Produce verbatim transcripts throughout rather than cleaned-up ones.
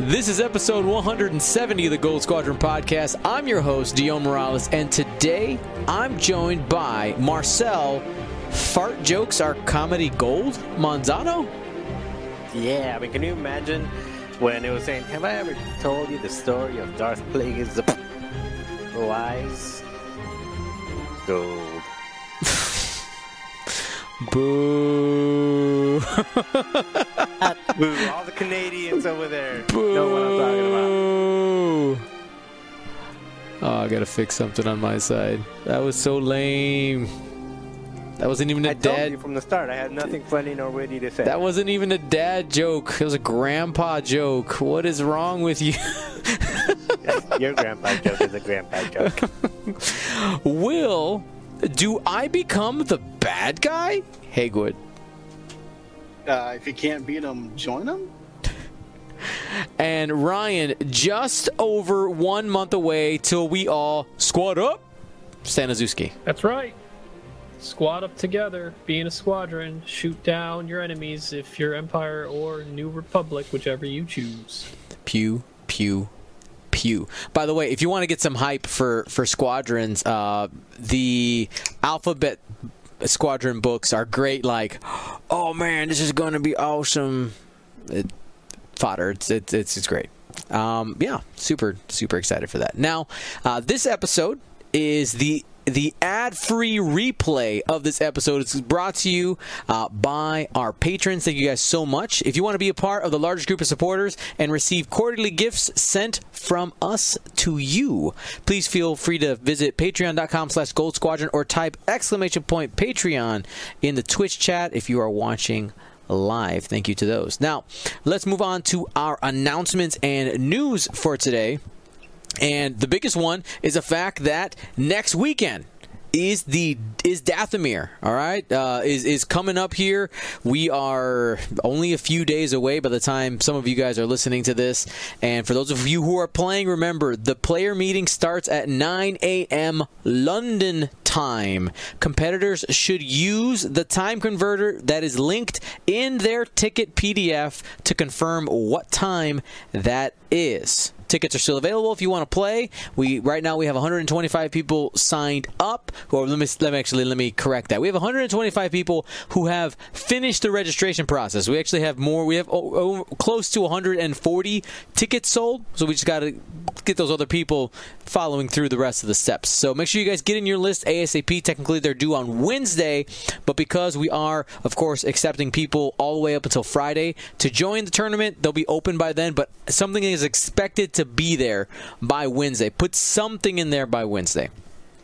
This is episode one hundred seventy of the Gold Squadron podcast. I'm your host, Dion Morales, and today I'm joined by Marcel. Fart jokes are comedy gold? Manzano? Yeah, I mean, can you imagine when it was saying, have I ever told you the story of Darth Plagueis the Wise? Gold. Boo. Boo. All the Canadians over there Boo. know what I'm talking about. Oh, I gotta fix something on my side. That was so lame. That wasn't even a I dad. told you from the start, I had nothing funny nor witty to say. That wasn't even a dad joke. It was a grandpa joke. What is wrong with you? Your grandpa joke is a grandpa joke. Will, do I become the bad guy? Haygood. Uh, if you can't beat them, join them. And Ryan, just over one month away till we all squad up. Staniszewski. That's right. Squad up together, be in a squadron, shoot down your enemies if you're Empire or New Republic, whichever you choose. Pew, pew, pew. By the way, if you want to get some hype for, for squadrons, uh, the Alphabet Squadron books are great. Like, oh man, this is going to be awesome. It, fodder. It's, it's, it's, it's great. Um, yeah, super, super excited for that. Now, uh, this episode is the The ad-free replay of this episode is brought to you uh, by our patrons. Thank you guys so much. If you want to be a part of the largest group of supporters and receive quarterly gifts sent from us to you, please feel free to visit patreon.com slash gold squadron or type exclamation point Patreon in the Twitch chat if you are watching live. Thank you to those. Now, let's move on to our announcements and news for today. And the biggest one is the fact that next weekend is the is Dathomir, all right, uh, is is coming up here. We are only a few days away by the time some of you guys are listening to this. And for those of you who are playing, remember, the player meeting starts at nine a.m. London time. Competitors should use the time converter that is linked in their ticket P D F to confirm what time that is. Tickets are still available if you want to play. We right now we have one hundred twenty-five people signed up. Or let me let me actually let me correct that. We have one hundred twenty-five people who have finished the registration process. We actually have more. We have oh, oh, close to one hundred forty tickets sold. So we just got to get those other people following through the rest of the steps. So make sure you guys get in your list ASAP. Technically they're due on Wednesday, but because we are of course accepting people all the way up until Friday to join the tournament, they'll be open by then. But something is expected to to be there by Wednesday. Put something in there by Wednesday.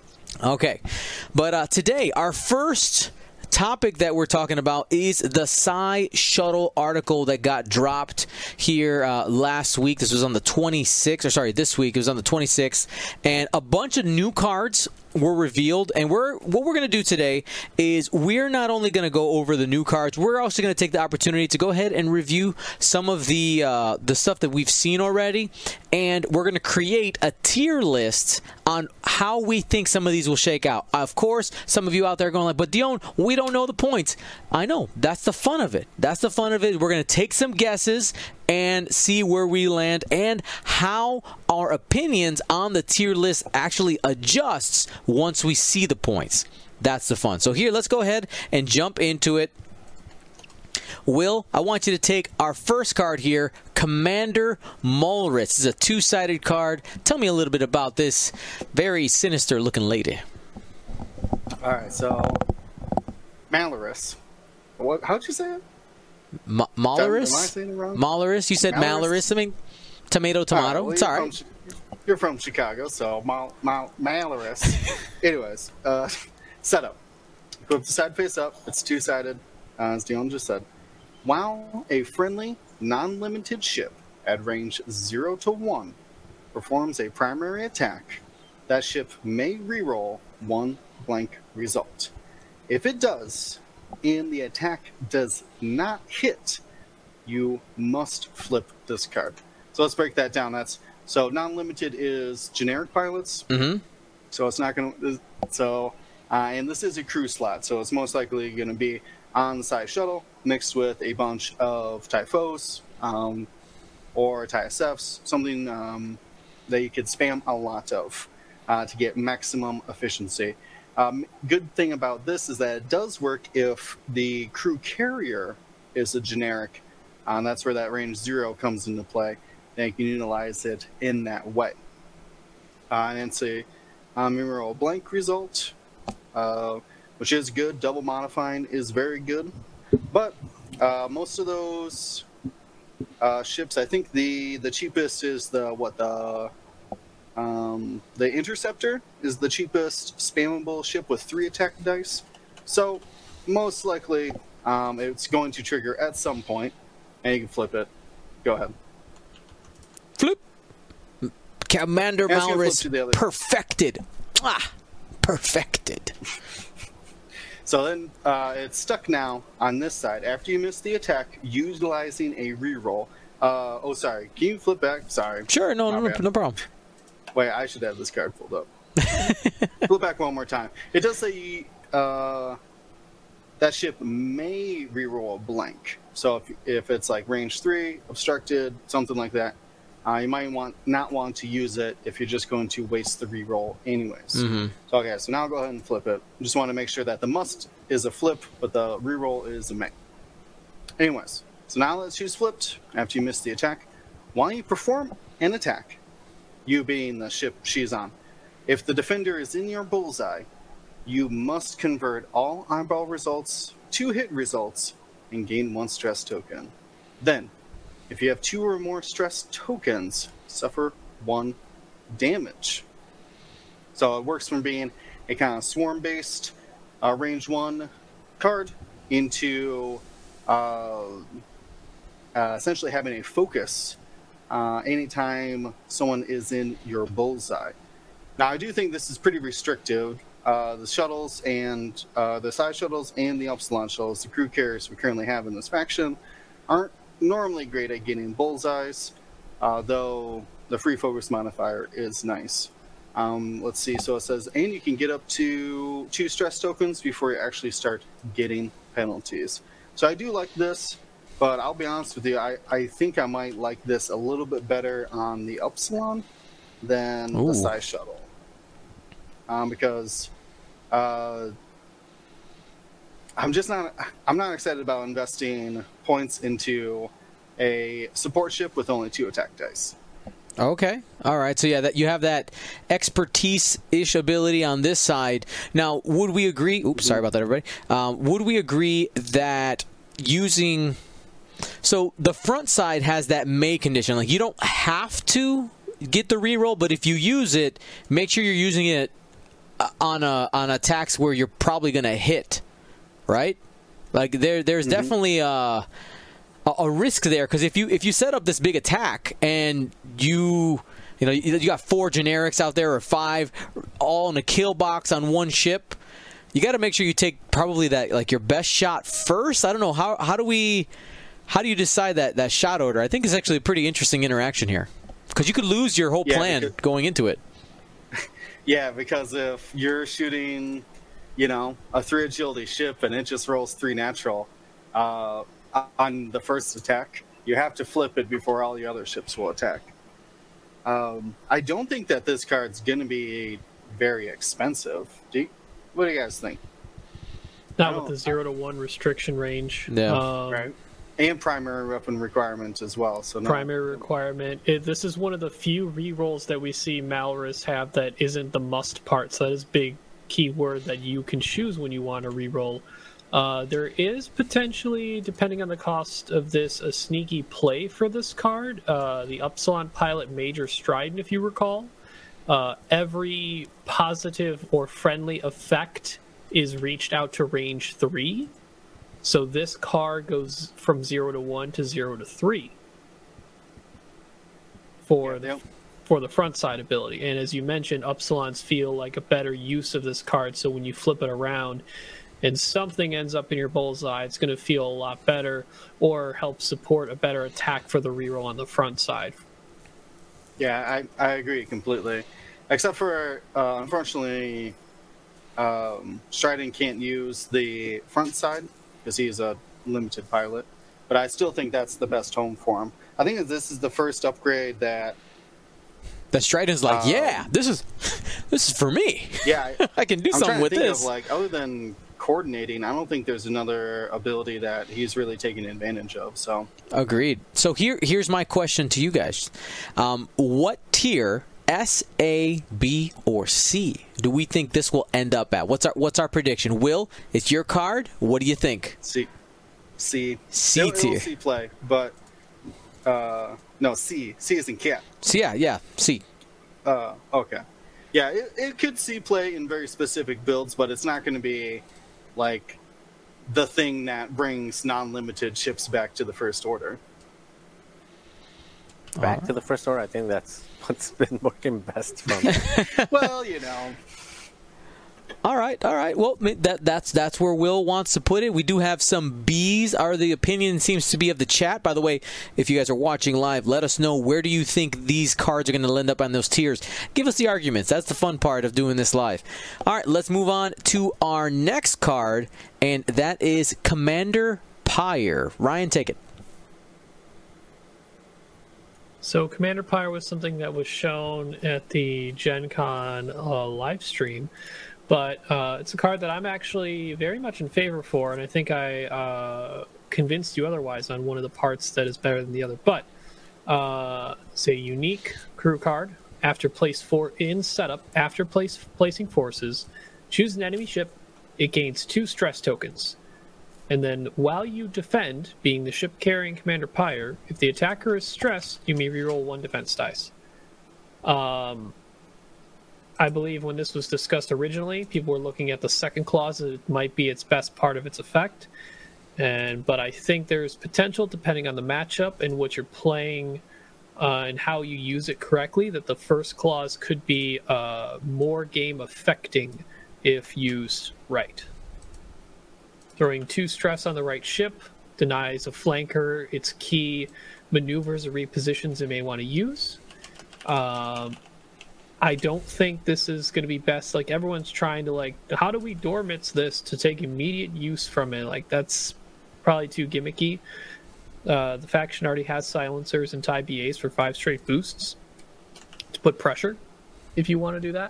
Okay. But uh, today, our first topic that we're talking about is the Psy Shuttle article that got dropped here uh, last week. This was on the twenty-sixth, or sorry, this week. It was on the twenty-sixth. And a bunch of new cards were revealed, and we're what we're going to do today is we're not only going to go over the new cards, we're also going to take the opportunity to go ahead and review some of the uh, the stuff that we've seen already, and we're going to create a tier list on how we think some of these will shake out. Of course, some of you out there are going like, but Dion, we don't know the points. I know. That's the fun of it. That's the fun of it. We're going to take some guesses and see where we land and how our opinions on the tier list actually adjusts once we see the points. That's the fun. So here, let's go ahead and jump into it. Will, I want you to take our first card here, Commander Malrus. This is a two-sided card. Tell me a little bit about this very sinister-looking lady. All right, so Malrus. What? How'd you say it? Ma- Malrus? Am I saying it wrong? Malrus? You said Malrus? I mean, tomato, tomato. All right, well, it's all right. From, you're from Chicago, so Mal, Mal, Malrus. Anyways, uh, setup. Flip the side face up. It's two-sided, uh, as Dion just said. While a friendly, non-limited ship at range zero to one performs a primary attack, that ship may reroll one blank result. If it does, and the attack does not hit, you must flip this card. So let's break that down. That's so non-limited is generic pilots. Mm-hmm. So it's not going to. So uh, and this is a crew slot, so it's most likely going to be on the Psy Shuttle mixed with a bunch of Typhos, um, or T I S Fs, something um, that you could spam a lot of uh, to get maximum efficiency. Um, good thing about this is that it does work if the crew carrier is a generic, uh, and that's where that range zero comes into play. Then you can utilize it in that way. Uh, and it's a um, reroll blank result, uh, which is good. Double modifying is very good, but uh, most of those uh, ships, I think the the cheapest is the what the um, the Interceptor is the cheapest spammable ship with three attack dice. So most likely um, it's going to trigger at some point, and you can flip it. Go ahead. Flip. Commander And it's gonna flip Malrus to the other- perfected. Ah, perfected. So then uh, it's stuck now on this side. After you miss the attack, utilizing a reroll. Uh, oh, sorry. Can you flip back? Sorry. Sure, no, My no, bad. no problem. Wait, I should have this card pulled up. Flip back one more time. It does say uh, that ship may reroll a blank. So if, if it's like range three, obstructed, something like that, uh, you might want not want to use it if you're just going to waste the reroll anyways. Mm-hmm. So okay, so now I'll go ahead and flip it. Just want to make sure that the must is a flip, but the reroll is a may. Anyways, so now that she's flipped after you miss the attack, while you perform an attack, you being the ship she's on, if the defender is in your bullseye, you must convert all eyeball results to hit results and gain one stress token. Then, if you have two or more stress tokens, suffer one damage. So it works from being a kind of swarm-based uh, range one card into uh, uh, essentially having a focus uh, anytime someone is in your bullseye. Now, I do think this is pretty restrictive. Uh, the shuttles and uh, the side shuttles and the Upsilon shuttles, the crew carriers we currently have in this faction, aren't normally great at getting bullseyes, uh, though the free focus modifier is nice. Um, let's see, so it says, and you can get up to two stress tokens before you actually start getting penalties. So I do like this, but I'll be honest with you, I, I think I might like this a little bit better on the Upsilon than Ooh. the side shuttle. Um, because uh, I'm just not I'm not excited about investing points into a support ship with only two attack dice. Okay. All right. So yeah, that you have that expertise-ish ability on this side. Now, would we agree? Oops, sorry about that, everybody. Um, would we agree that using so the front side has that may condition? Like you don't have to get the reroll, but if you use it, make sure you're using it on a on attacks where you're probably going to hit, right? Like there there's mm-hmm. definitely a a risk there, because if you if you set up this big attack and you you know you, you got four generics out there or five all in a kill box on one ship, you got to make sure you take probably that like your best shot first. I don't know how how do we how do you decide that that shot order? I think it's actually a pretty interesting interaction here, because you could lose your whole yeah, plan because, going into it. Yeah, because if you're shooting, you know, a three agility ship and it just rolls three natural uh, on the first attack, you have to flip it before all the other ships will attack. Um, I don't think that this card's going to be very expensive. Do you, what do you guys think? Not with the zero to one restriction range. Yeah. Um, right. And primary weapon requirements as well. So no. Primary requirement. It, this is one of the few rerolls that we see Malrus have that isn't the must part. So that is a big keyword that you can choose when you want to reroll. Uh, there is potentially, depending on the cost of this, a sneaky play for this card. Uh, the Upsilon Pilot Major Strident, if you recall. Uh, every positive or friendly effect is reached out to range three. So this card goes from zero to one to zero to three for Yeah, the, yeah. for the front side ability. And as you mentioned, Upsilons feel like a better use of this card. So when you flip it around and something ends up in your bullseye, it's going to feel a lot better or help support a better attack for the reroll on the front side. Yeah, I, I agree completely. Except for, uh, unfortunately, um, Strident can't use the front side because he's a limited pilot. But I still think that's the best home for him. I think that this is the first upgrade that. The Striden's like, Um, yeah, this is this is for me. Yeah, I, I can do I'm something trying to with think this. Of, like, other than coordinating, I don't think there's another ability that he's really taking advantage of. So Agreed. So here, here's my question to you guys: um, what tier, S, A, B, or C, do we think this will end up at? What's our What's our prediction? Will, it's your card. What do you think? C, C, C it'll, it'll tier. C play, but uh, no C. C is in cat. So yeah, yeah, C. Uh, okay, yeah, it, it could C play in very specific builds, but it's not going to be like the thing that brings non-limited ships back to the First Order. Back to the First Order, I think that's what's been working best for me. Well, you know. All right, all right. Well, that that's that's where Will wants to put it. We do have some B's. Are the opinion seems to be of the chat. By the way, if you guys are watching live, let us know where do you think these cards are going to end up on those tiers. Give us the arguments. That's the fun part of doing this live. All right, let's move on to our next card, and that is Commander Pyre. Ryan, take it. So Commander Pyre was something that was shown at the Gen Con uh, live stream, but uh, it's a card that I'm actually very much in favor for, and I think I uh, convinced you otherwise on one of the parts that is better than the other. But uh, it's a unique crew card. After place four in setup, after place placing forces, choose an enemy ship. It gains two stress tokens. And then while you defend, being the ship carrying Commander Pyre, if the attacker is stressed, you may reroll one defense dice. Um, I believe when this was discussed originally, people were looking at the second clause as it might be its best part of its effect. And but I think there's potential, depending on the matchup and what you're playing uh, and how you use it correctly, that the first clause could be uh, more game affecting if used right. Throwing two stress on the right ship denies a flanker its key maneuvers or repositions it may want to use. Um, I don't think this is going to be best. Like, everyone's trying to, like, how do we Dormitz this to take immediate use from it? Like, that's probably too gimmicky. Uh, the faction already has silencers and tie B As for five straight boosts to put pressure if you want to do that.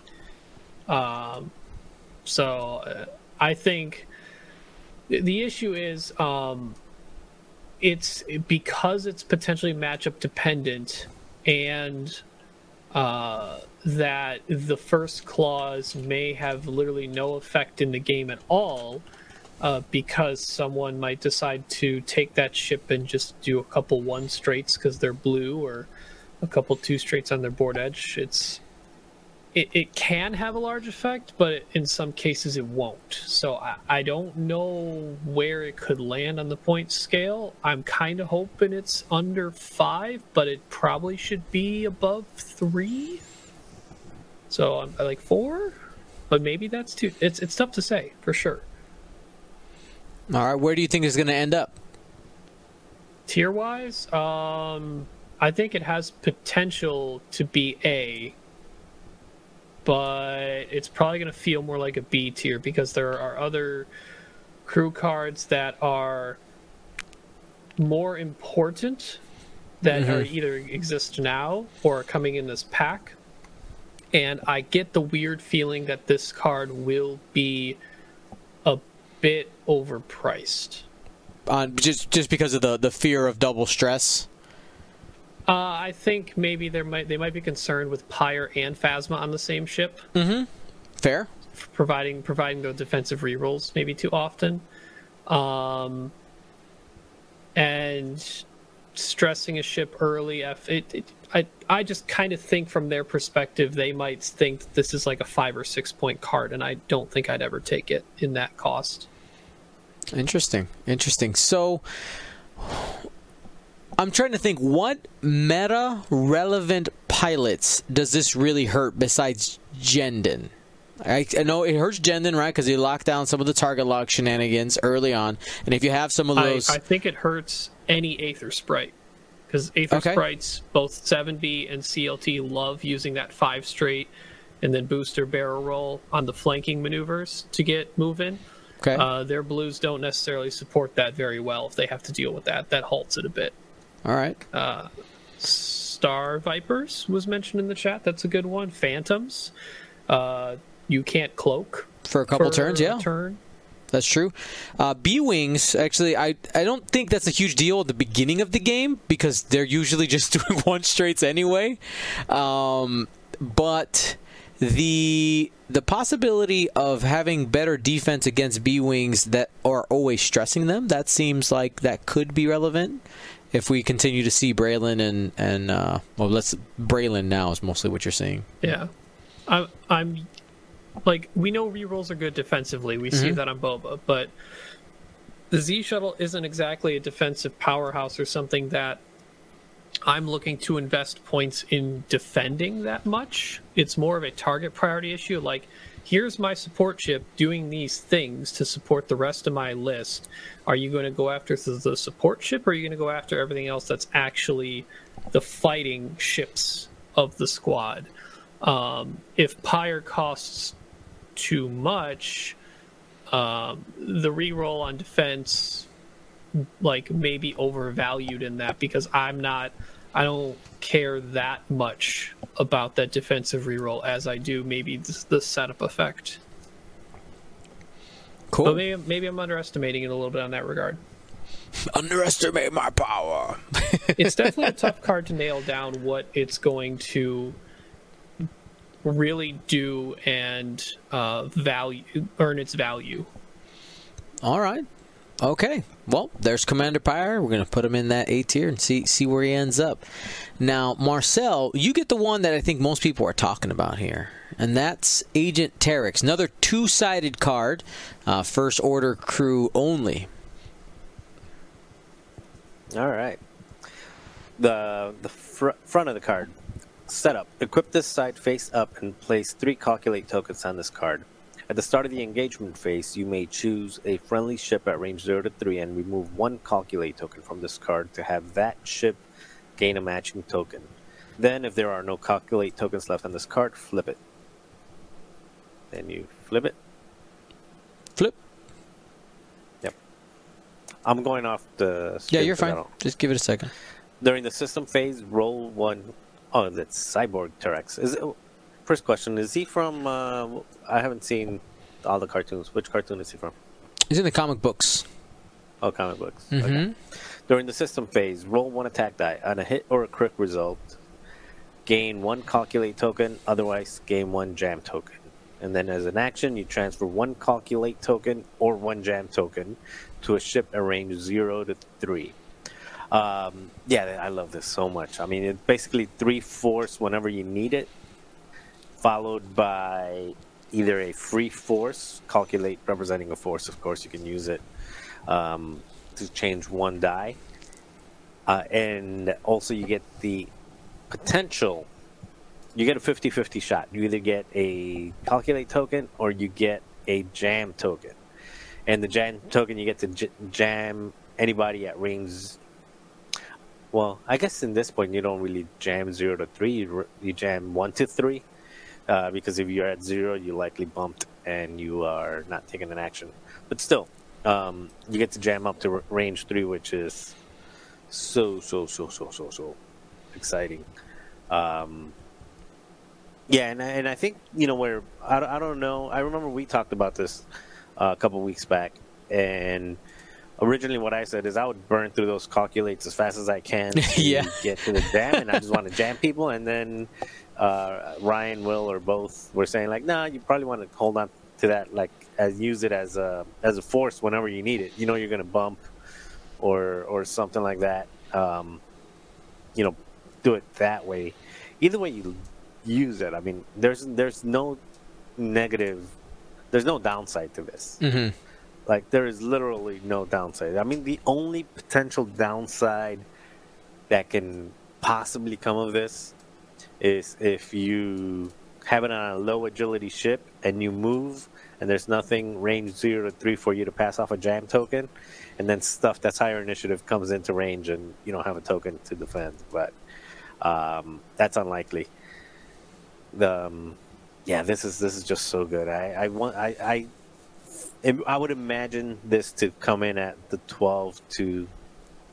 Um, so uh, I think the issue is um, it's because it's potentially matchup dependent, and uh, that the first clause may have literally no effect in the game at all, uh, because someone might decide to take that ship and just do a couple one straights because they're blue, or a couple two straights on their board edge. It's It, it can have a large effect, but in some cases it won't. So I, I don't know where it could land on the point scale. I'm kind of hoping it's under five, but it probably should be above three. So I'm like four, but maybe that's two. It's it's tough to say for sure. All right, where do you think it's going to end up? Tier wise, um, I think it has potential to be A. But it's probably going to feel more like a B tier because there are other crew cards that are more important that Mm-hmm. are either exist now or are coming in this pack. And I get the weird feeling that this card will be a bit overpriced. On just just because of the, the fear of double stress. Uh, I think maybe there might they might be concerned with Pyre and Phasma on the same ship. Mm-hmm. Fair. providing providing those defensive rerolls maybe too often, um, and stressing a ship early. It, it, I I just kind of think from their perspective they might think that this is like a five or six point card, and I don't think I'd ever take it in that cost. Interesting. Interesting. So I'm trying to think, what meta relevant pilots does this really hurt besides Jendon? I, I know it hurts Jendon, right? Because he locked down some of the target lock shenanigans early on, and if you have some of those, I, I think it hurts any Aether Sprite, because Aether Okay. Sprites, both seven B and C L T, love using that five straight and then booster barrel roll on the flanking maneuvers to get move in. okay, Uh, their blues don't necessarily support that very well if they have to deal with that. That halts it a bit. All right. Uh, Star Vipers was mentioned in the chat. That's a good one. Phantoms. Uh, you can't cloak For a couple for turns, a yeah. Turn. That's true. Uh, B-Wings, actually, I, I don't think that's a huge deal at the beginning of the game because they're usually just doing one straights anyway. Um, but the the possibility of having better defense against B-Wings that are always stressing them, that seems like that could be relevant if we continue to see Braylon and, and uh, well, let's Braylon now is mostly what you're seeing. Yeah. I'm, I'm like, we know rerolls are good defensively. We see that on Boba, but the Z Shuttle isn't exactly a defensive powerhouse or something that I'm looking to invest points in defending that much. It's more of a target priority issue. Like, here's my support ship doing these things to support the rest of my list. Are you going to go after the support ship, or are you going to go after everything else that's actually the fighting ships of the squad? Um, if Pyre costs too much, um, the reroll on defense, like, maybe overvalued in that, because I'm not, I don't care that much about that defensive reroll as I do maybe the, the setup effect. Cool. But maybe, maybe I'm underestimating it a little bit on that regard. Underestimate my power. It's definitely a tough card to nail down what it's going to really do and uh, value earn its value. All right. Okay. Well, there's Commander Pyre. We're going to put him in that A tier and see see where he ends up. Now, Marcel, you get the one that I think most people are talking about here, and that's Agent Terex. Another two-sided card, uh, First Order crew only. All right. The the fr- front of the card. Setup. Equip this side face up and place three calculate tokens on this card. At the start of the engagement phase, you may choose a friendly ship at range zero to three and remove one calculate token from this card to have that ship gain a matching token. Then, if there are no calculate tokens left on this card, flip it. Then you flip it. Flip. Yep. I'm going off the... Yeah, you're script, 'cause I fine. don't- Just give it a second. During the system phase, roll one... Oh, that's Cyborg Terex. Is it... First question, is he from... Uh, I haven't seen all the cartoons. Which cartoon is he from? He's in the comic books. Oh, comic books. Mm-hmm. Okay. During the system phase, roll one attack die. On a hit or a crit result, gain one calculate token, otherwise gain one jam token. And then as an action, you transfer one calculate token or one jam token to a ship at range zero to three. Um, yeah, I love this so much. I mean, it's basically three force whenever you need it, followed by either a free force, calculate representing a force, of course, you can use it um, to change one die. Uh, and also you get the potential, you get a fifty-fifty shot. You either get a calculate token or you get a jam token. And the jam token, you get to j- jam anybody at range. Well, I guess in this point you don't really jam zero to three, you, you jam one to three. Uh, because if you're at zero, you likely bumped and you are not taking an action. But still, um, you get to jam up to r- range three, which is so, so, so, so, so, so exciting. Um, yeah, and, and I think, you know, where, I, I don't know, I remember we talked about this uh, a couple weeks back, and originally what I said is I would burn through those calculates as fast as I can to Yeah. get to the jam, and I just want to jam people, and then uh, Ryan, Will, or both were saying like, nah, you probably want to hold on to that, like, as use it as a as a force whenever you need it. You know, you're gonna bump or or something like that. Um, you know, do it that way. Either way you use it, I mean, there's there's no negative, there's no downside to this. Mm-hmm. Like, there is literally no downside. I mean, the only potential downside that can possibly come of this is if you have it on a low agility ship and you move and there's nothing range zero to three for you to pass off a jam token, and then stuff that's higher initiative comes into range and you don't have a token to defend. But um, that's unlikely. The um, yeah, this is this is just so good. I I want I. I I would imagine this to come in at the twelve to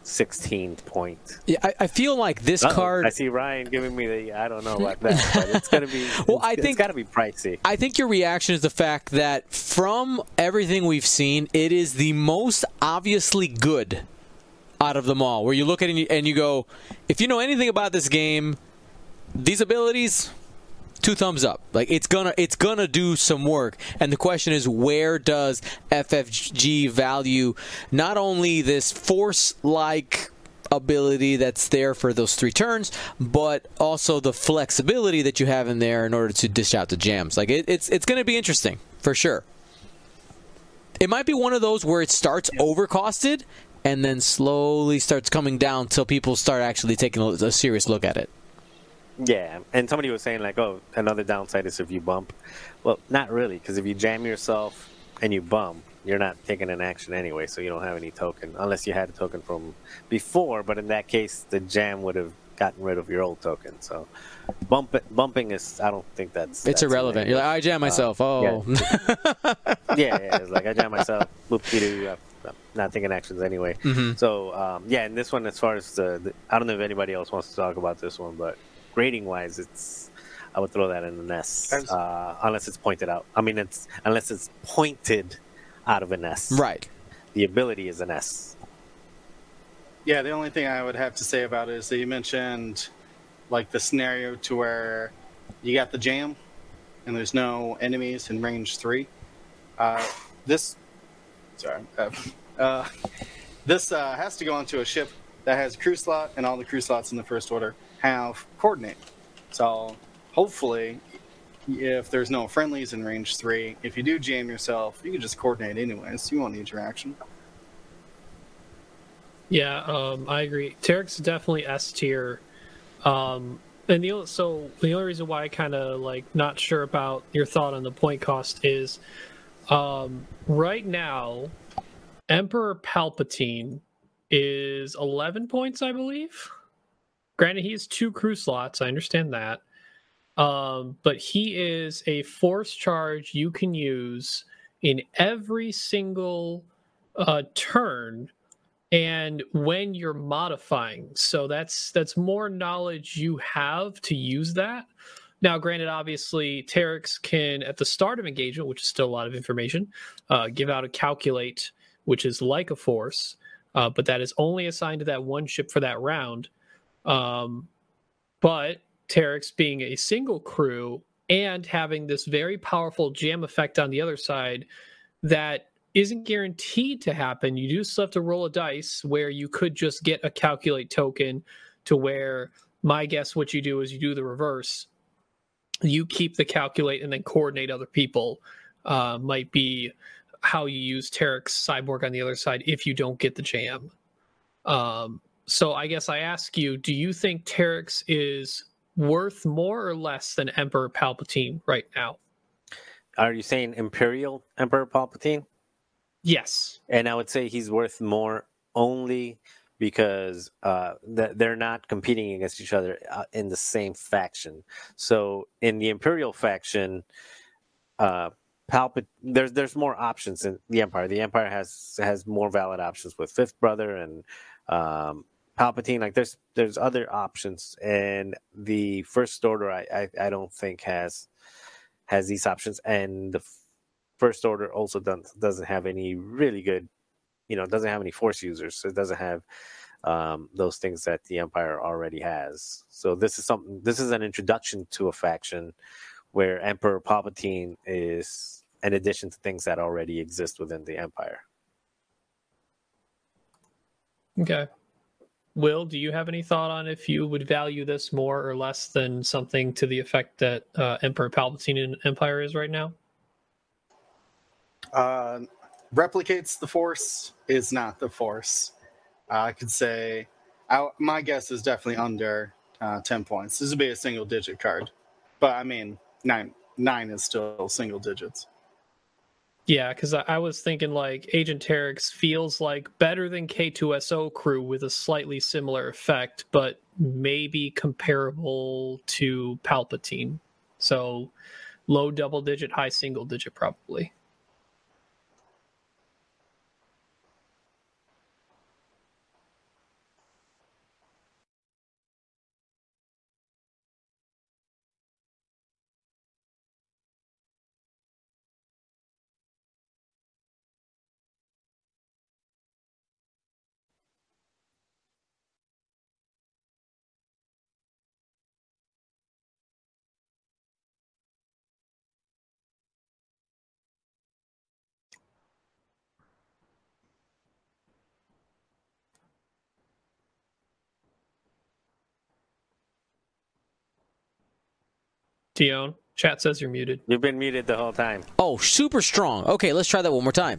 sixteenth point. Yeah, I, I feel like this Uh-oh, card. I see Ryan giving me the. I don't know about that, but it's gonna be. Well, it's, I think it's got to be pricey. I think your reaction is the fact that from everything we've seen, it is the most obviously good out of them all. Where you look at it and you, and you go, if you know anything about this game, these abilities, two thumbs up. Like it's gonna it's gonna do some work. And the question is, where does F F G value not only this force-like ability that's there for those three turns, but also the flexibility that you have in there in order to dish out the jams. Like it, it's it's going to be interesting for sure. It might be one of those where it starts overcosted and then slowly starts coming down till people start actually taking a, a serious look at it. Yeah, and somebody was saying like, oh, another downside is if you bump. Well, not really, because if you jam yourself and you bump, you're not taking an action anyway, so you don't have any token, unless you had a token from before, but in that case, the jam would have gotten rid of your old token. So bump it, bumping is, I don't think that's... It's that's irrelevant. You're like, I jam myself. Uh, oh. Yeah. yeah, yeah, it's like, I jam myself, whoop-de-doo, I'm not taking actions anyway. Mm-hmm. So, um, yeah, and this one, as far as the, the... I don't know if anybody else wants to talk about this one, but grading-wise, it's... I would throw that in an S, uh, unless it's pointed out. I mean, it's unless it's pointed out of an S. Right. The ability is an S. Yeah, the only thing I would have to say about it is that you mentioned like the scenario to where you got the jam and there's no enemies in range three. Uh, this, sorry, uh, uh, this uh, has to go onto a ship that has a crew slot, and all the crew slots in the First Order have coordinate. So hopefully, if there's no friendlies in range three, if you do jam yourself, you can just coordinate anyways. You won't need your action. Yeah, um, I agree. Terex is definitely S tier. Um, and the only, so the only reason why I kind of like not sure about your thought on the point cost is um, right now, Emperor Palpatine is eleven points, I believe. Granted, he has two crew slots. I understand that. Um, but he is a force charge you can use in every single uh, turn, and when you're modifying. So that's that's more knowledge you have to use that. Now, granted, obviously, Terex can, at the start of engagement, which is still a lot of information, uh, give out a calculate, which is like a force, uh, but that is only assigned to that one ship for that round. Um, but Terex being a single crew and having this very powerful jam effect on the other side that isn't guaranteed to happen. You do still have to roll a dice where you could just get a calculate token to where my guess what you do is you do the reverse. You keep the calculate and then coordinate other people. Uh, might be how you use Terex Cyborg on the other side if you don't get the jam. Um, so I guess I ask you, do you think Terex is worth more or less than Emperor Palpatine right now? Are you saying Imperial Emperor Palpatine? Yes. And I would say he's worth more only because uh, th- they're not competing against each other uh, in the same faction. So in the Imperial faction, uh, Palpat- there's there's more options in the Empire. The Empire has has more valid options with Fifth Brother and um, Palpatine. Like there's there's other options, and the First Order I I, I don't think has has these options, and the First Order also doesn't doesn't have any really good, you know, doesn't have any Force users. So it doesn't have um, those things that the Empire already has. So this is something. This is an introduction to a faction where Emperor Palpatine is an addition to things that already exist within the Empire. Okay. Will, do you have any thought on if you would value this more or less than something to the effect that uh, Emperor Palpatine in Empire is right now? Uh, replicates the Force, is not the Force. Uh, I could say, I, my guess is definitely under uh, ten points. This would be a single digit card. But I mean, nine nine is still single digits. Yeah, because I, I was thinking like Agent Terex feels like better than K two S O crew with a slightly similar effect, but maybe comparable to Palpatine. So low double digit, high single digit probably. Dion, chat says you're muted. You've been muted the whole time. Oh, super strong. Okay, let's try that one more time.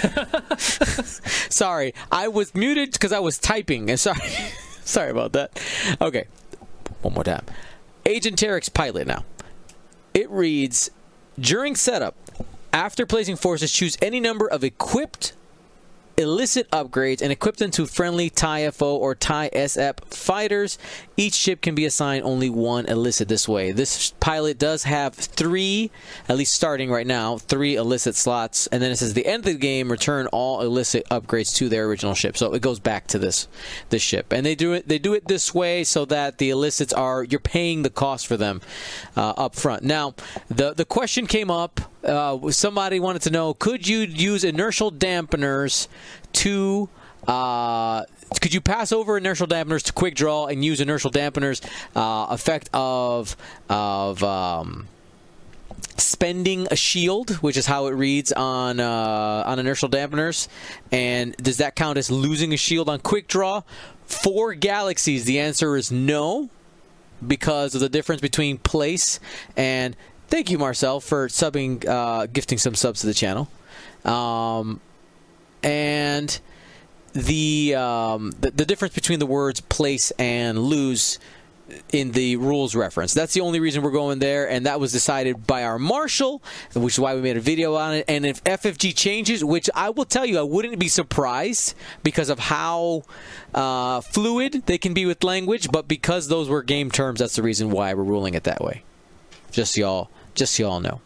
Sorry, I was muted because I was typing. And sorry, sorry about that. Okay, one more time. Agent Tarek's pilot now. It reads, during setup, after placing forces, choose any number of equipped illicit upgrades and equip them to friendly T I F O or T I S E P fighters. Each ship can be assigned only one illicit this way. This pilot does have three, at least starting right now, three illicit slots. And then it says the end of the game, return all illicit upgrades to their original ship. So it goes back to this this ship. And they do it they do it this way so that the illicits are, you're paying the cost for them uh, up front. Now, the, the question came up. Uh, somebody wanted to know, could you use inertial dampeners to uh, could you pass over inertial dampeners to quick draw and use inertial dampeners uh, effect of of um, spending a shield, which is how it reads on uh, on inertial dampeners, and does that count as losing a shield on quick draw? For galaxies, the answer is no, because of the difference between place and. Thank you, Marcel, for subbing, uh, gifting some subs to the channel. Um, and the, um, the the difference between the words place and lose in the rules reference. That's the only reason we're going there, and that was decided by our marshal, which is why we made a video on it. And if F F G changes, which I will tell you, I wouldn't be surprised because of how uh, fluid they can be with language, but because those were game terms, that's the reason why we're ruling it that way. Just y'all, just y'all know.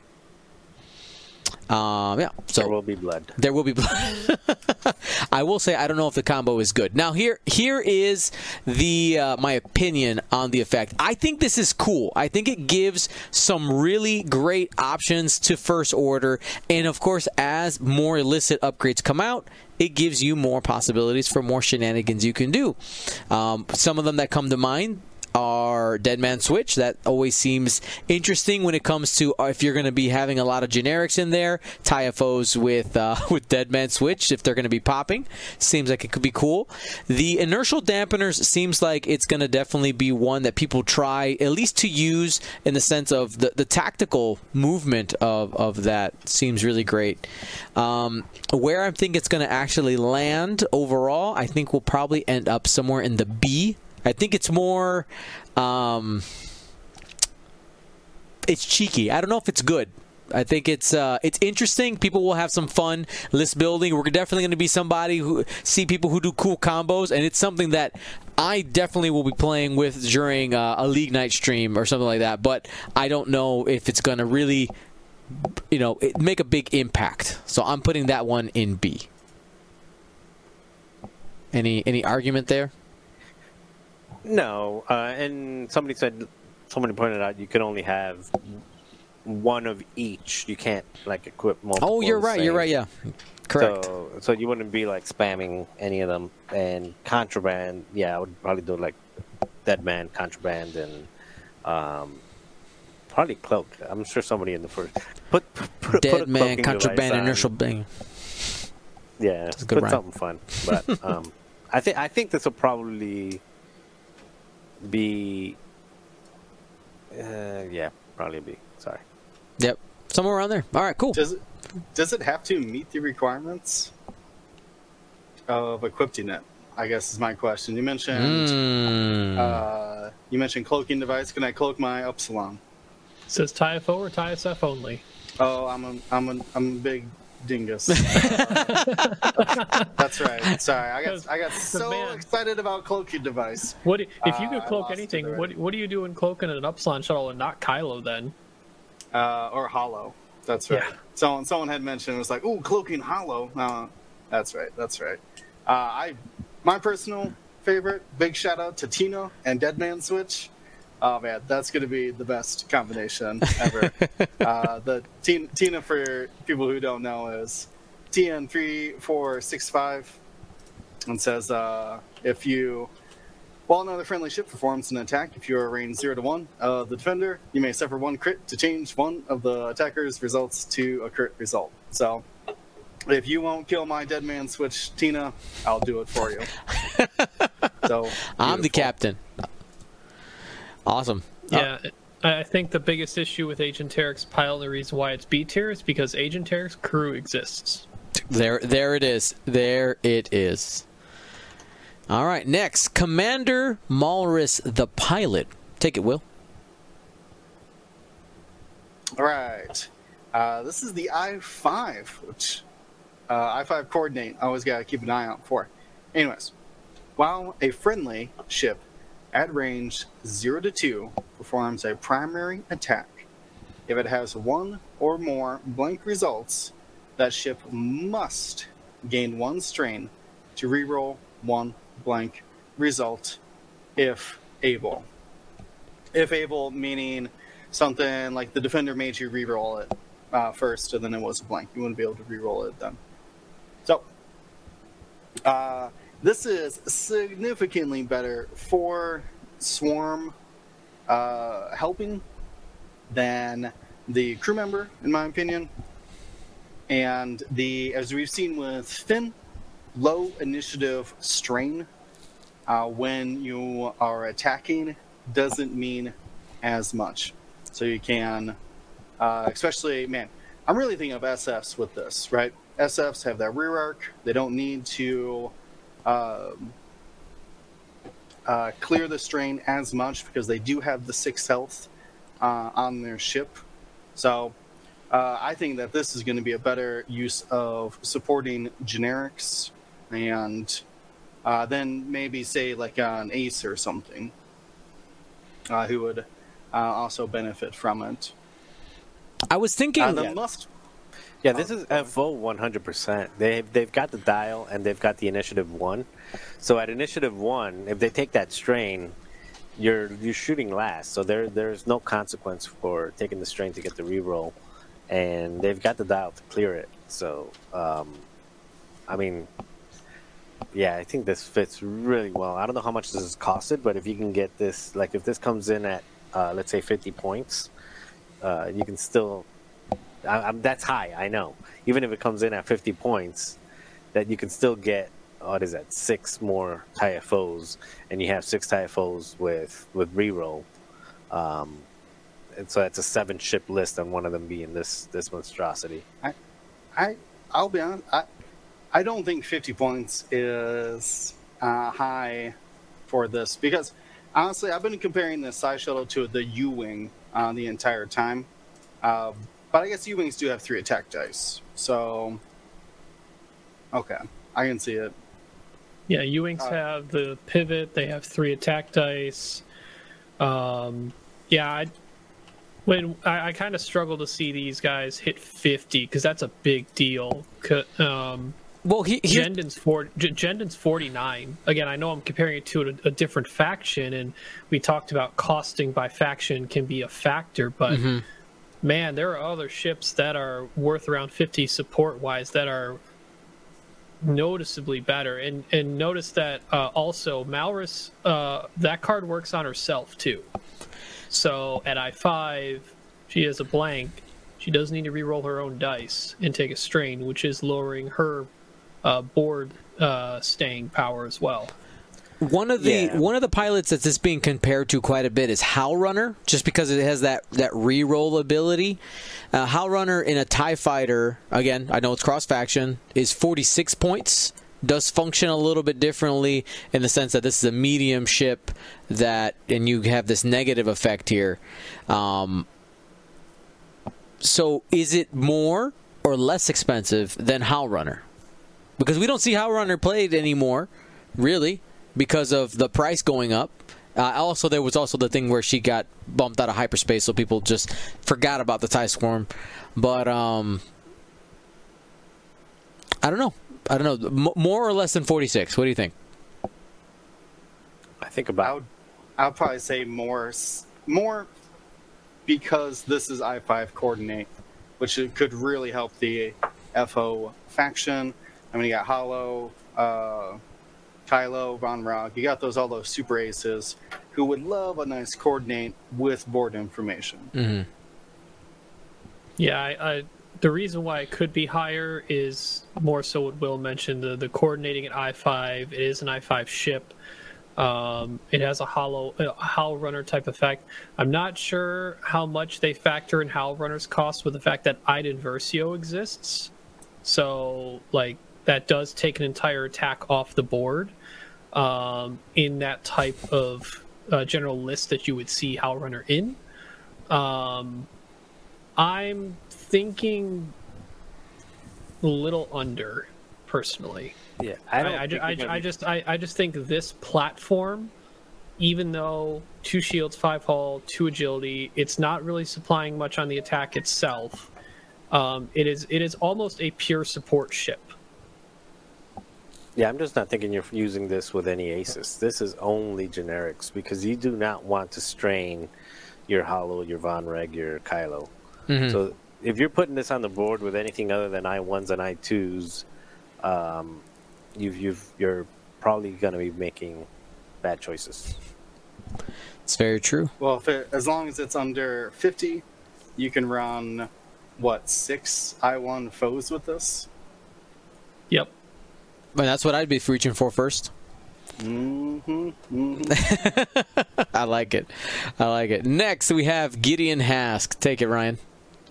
Um, yeah. So there will be blood. There will be blood. I will say I don't know if the combo is good. Now here, here is the uh, my opinion on the effect. I think this is cool. I think it gives some really great options to First Order, and of course, as more illicit upgrades come out, it gives you more possibilities for more shenanigans you can do. Um, some of them that come to mind are Dead Man Switch. That always seems interesting when it comes to uh, if you're going to be having a lot of generics in there. T I F Os with uh, with Dead Man Switch, if they're going to be popping, seems like it could be cool. The inertial dampeners seems like it's going to definitely be one that people try at least to use in the sense of the, the tactical movement of, of that seems really great. Um, where I think it's going to actually land overall, I think we'll probably end up somewhere in the B. I think it's more, um, it's cheeky. I don't know if it's good. I think it's uh, it's interesting. People will have some fun list building. We're definitely going to be somebody who see people who do cool combos, and it's something that I definitely will be playing with during uh, a League Night stream or something like that. But I don't know if it's going to really, you know, make a big impact. So I'm putting that one in B. Any any argument there? No, uh, and somebody said, somebody pointed out you can only have one of each. You can't like equip multiple. Oh, you're right. same. You're right. Yeah, correct. So, so you wouldn't be like spamming any of them. And contraband, yeah, I would probably do like Dead Man, contraband, and um, probably cloak. I'm sure somebody in the first put put, Dead put a Man, cloaking contraband, device inertial on. bang. Yeah, That's a good put rhyme. something fun. But um, I think I think this will probably be, uh, yeah, probably be. Sorry. Yep, somewhere around there. All right, cool. Does it does it have to meet the requirements of equipping it? I guess is my question. You mentioned Mm. uh, you mentioned cloaking device. Can I cloak my Upsilon? It says T I F O or T I S F only. Oh, I'm a I'm a I'm a big dingus. That's right. Sorry, I got I got so man- excited about cloaking device. What if you Uh, could I cloak lost it anything? already. What what are you doing cloaking an Upsilon shuttle and not Kylo then? Uh, or hollow. That's right. Yeah. Someone someone had mentioned it was like, "Ooh, cloaking hollow." Uh, that's right. That's right. Uh, I my personal favorite. Big shout out to Tina and Dead Man Switch. Oh man, that's going to be the best combination ever. uh, the Tina, Tina, for people who don't know, is T N three four six five, and says uh, if you. While another friendly ship performs an attack, if you are ranged zero to one of the defender, you may suffer one crit to change one of the attacker's results to a crit result. So, if you won't kill my Dead Man Switch, Tina, I'll do it for you. So I'm the beautiful. captain. Awesome. Yeah, I think the biggest issue with Agent Terek's pilot, the reason why it's B tier, is because Agent Terek's crew exists. There, there it is. There it is. All right, next, Commander Malrus the pilot. Take it, Will. All right. Uh, this is the I five, which uh, I five coordinate. I always got to keep an eye out for. Anyways, while a friendly ship at range zero to two performs a primary attack, if it has one or more blank results, that ship must gain one strain to reroll one blank result if able. If able, meaning something like the defender made you reroll it uh, first, and then it was a blank. You wouldn't be able to reroll it then. So, uh, this is significantly better for Swarm uh, helping than the crew member, in my opinion. And the, as we've seen with Finn, low initiative strain uh, when you are attacking doesn't mean as much. So you can, uh, especially, man, I'm really thinking of S Fs with this, right? S Fs have that rear arc. They don't need to um, uh, clear the strain as much because they do have the six health uh, on their ship. So uh, I think that this is going to be a better use of supporting generics and uh, then maybe say like an ace or something uh, who would uh, also benefit from it. I was thinking Uh, the Yeah. must. Yeah, this is F O one hundred percent. They they've got the dial and they've got the initiative one. So at initiative one, if they take that strain, you're you're shooting last. So there there's no consequence for taking the strain to get the reroll, and they've got the dial to clear it. So um, I mean, yeah, I think this fits really well. I don't know how much this has costed, but if you can get this, like if this comes in at uh, let's say fifty points, uh, you can still. I, I'm, that's high, I know. Even if it comes in at fifty points, that you can still get, what is that, six more T I F Os, and you have six T I F Os with, with reroll. Um, and so that's a seven ship list, and one of them being this this monstrosity. I, I'll be honest. I, I don't think fifty points is uh, high for this because honestly, I've been comparing the Psy Shuttle to the U-wing uh, the entire time. Uh, but I guess U-wings do have three attack dice, so okay, I can see it. Yeah, U-wings Uh, have the pivot. They have three attack dice. Um, yeah, I, when I, I kind of struggle to see these guys hit fifty because that's a big deal. 'Cause, Um, Well, he, he Jendon's forty, J- Jendon's forty-nine. Again, I know I'm comparing it to a, a different faction, and we talked about costing by faction can be a factor, but man, there are other ships that are worth around fifty support-wise that are noticeably better. And and notice that uh, also Malrus, uh, that card works on herself too. So at I five, she has a blank. She does need to re-roll her own dice and take a strain, which is lowering her uh, board uh, staying power as well. One of the Yeah. one of the pilots that this being compared to quite a bit is Howl Runner, just because it has that that reroll ability. Uh, Howl Runner in a TIE fighter, again, I know it's cross faction, is forty-six points. Does function a little bit differently in the sense that this is a medium ship that, and you have this negative effect here. Um, so, is it more or less expensive than Howl Runner? Because we don't see Howl Runner played anymore, really. Because of the price going up. Uh, also, there was also the thing where she got bumped out of hyperspace, so people just forgot about the TIE Swarm. But, um... I don't know. I don't know. M- more or less than forty-six. What do you think? I think I about would, I would probably say more, s- more because this is I five coordinate, which it could really help the F O faction. I mean, you got Hollow, uh, Kylo, Von Rog. You got those all those super aces who would love a nice coordinate with board information. Mm-hmm. Yeah, I, I, the reason why it could be higher is more so what Will mentioned, the, the coordinating at I five. It is an I five ship. Um, it has a hollow a Howl Runner type effect. I'm not sure how much they factor in Howl Runner's cost with the fact that Iden Versio exists. So, like, that does take an entire attack off the board um, in that type of uh, general list that you would see Howl Runner in. Um, I'm thinking a little under, personally. Yeah, I don't. I, I, think I, you're gonna I be- just I, I just think this platform, even though two shields, five hull, two agility, it's not really supplying much on the attack itself. Um, it is it is almost a pure support ship. Yeah, I'm just not thinking you're using this with any aces. This is only generics because you do not want to strain your Hollow, your Von Reg, your Kylo. Mhm. So if you're putting this on the board with anything other than I ones and I twos, um, you've you've you're probably going to be making bad choices. It's very true. Well, if it, as long as it's under fifty, you can run, what, six I one foes with this? Yep. But that's what I'd be reaching for first. Mm-hmm. mm-hmm. I like it. I like it. Next, we have Gideon Hask. Take it, Ryan.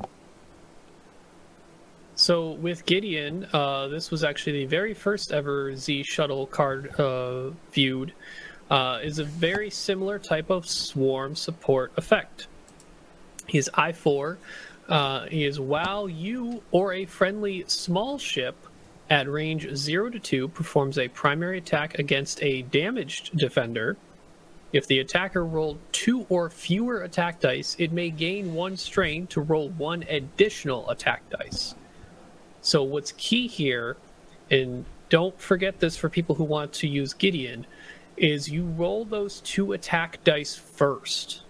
So with Gideon, uh, this was actually the very first ever Z shuttle card uh, viewed. Uh, is a very similar type of swarm support effect. He's I four. Uh, he is while you or a friendly small ship at range zero to two performs a primary attack against a damaged defender. If the attacker rolled two or fewer attack dice, it may gain one strain to roll one additional attack dice. So what's key here, and don't forget this for people who want to use Gideon, is you roll those two attack dice first.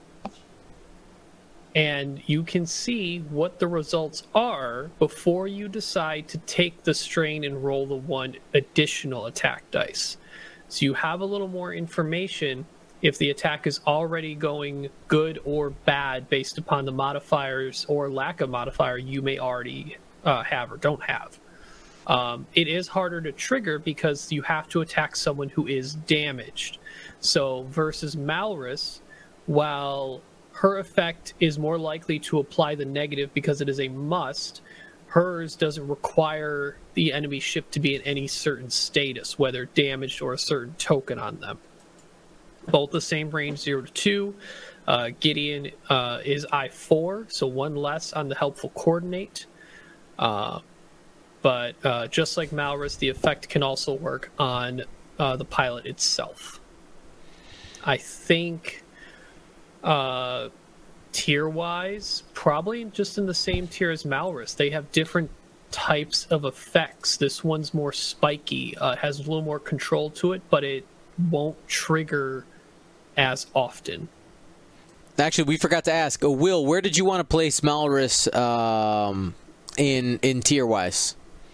And you can see what the results are before you decide to take the strain and roll the one additional attack dice. So you have a little more information if the attack is already going good or bad based upon the modifiers or lack of modifier you may already uh, have or don't have. Um, it is harder to trigger because you have to attack someone who is damaged. So versus Malrus, while her effect is more likely to apply the negative because it is a must, hers doesn't require the enemy ship to be in any certain status, whether damaged or a certain token on them. Both the same range, zero to two. Uh, Gideon uh, is I four, so one less on the helpful coordinate. Uh, but uh, just like Malrus, the effect can also work on uh, the pilot itself. I think uh, tier-wise, probably just in the same tier as Malrus. They have different types of effects. This one's more spiky, uh, has a little more control to it, but it won't trigger as often. Actually, we forgot to ask. Uh, Will, where did you want to place Malrus um, in in tier-wise?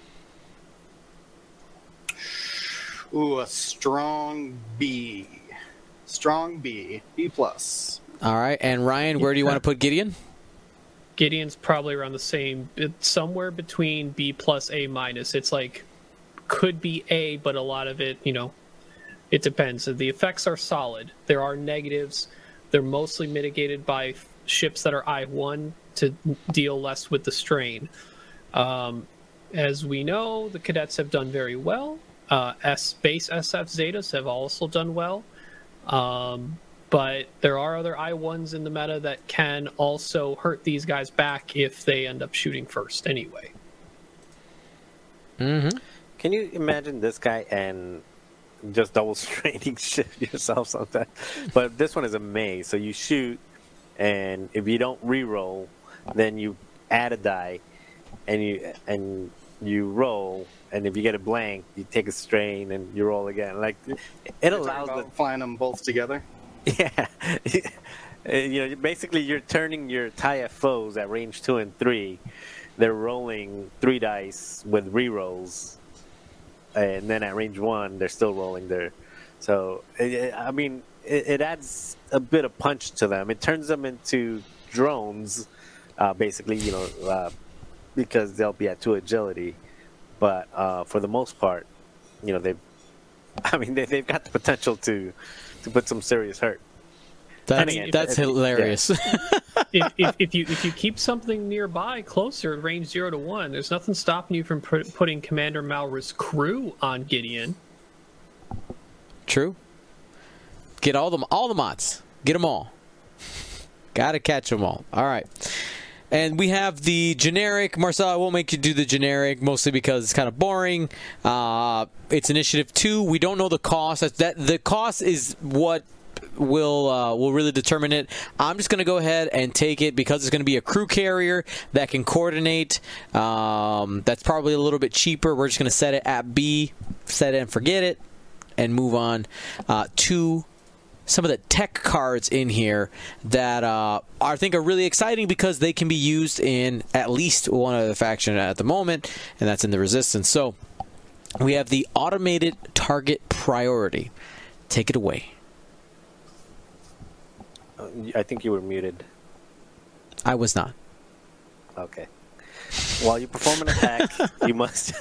Ooh, a strong B. Strong B. B plus. All right. And Ryan, where do you want to put Gideon? Gideon's probably around the same, it's somewhere between B plus A minus. It's like, could be A, but a lot of it, you know, it depends. The effects are solid. There are negatives. They're mostly mitigated by ships that are I one to deal less with the strain. Um, as we know, the cadets have done very well. Uh, S base S F Zetas have also done well. Um, but there are other I ones in the meta that can also hurt these guys back if they end up shooting first anyway. Mm-hmm. Can you imagine this guy and just double straining shit yourself sometimes? But this one is a maze, so you shoot, and if you don't re-roll, then you add a die, and you and you roll, and if you get a blank, you take a strain and you roll again. Like it You're allows talking the about flying them both together. yeah, you know, basically you're turning your T I A foes at range two and three. They're rolling three dice with re-rolls, and then at range one, they're still rolling their. So, it, I mean, it, it adds a bit of punch to them. It turns them into drones, uh, basically, you know, uh, because they'll be at two agility. But uh, for the most part, you know, they, I mean, they, they've got the potential to to put some serious hurt. That's, mean, if- that's if- hilarious. if, if, if you if you keep something nearby closer, range zero to one, there's nothing stopping you from put, putting Commander Malrus' crew on Gideon. True. Get all them, all the mods. Get them all. Gotta catch them all. All right. And we have the generic. Marcel, I won't make you do the generic, mostly because it's kind of boring. Uh, it's initiative two. We don't know the cost. That's, that the cost is what will uh, will really determine it. I'm just going to go ahead and take it because it's going to be a crew carrier that can coordinate. Um, that's probably a little bit cheaper. We're just going to set it at B, set it and forget it, and move on uh, to some of the tech cards in here that uh, I think are really exciting because they can be used in at least one other faction at the moment, and that's in the Resistance. So we have the Automated Target Priority. Take it away. I think you were muted. I was not. Okay. While you perform an attack, you must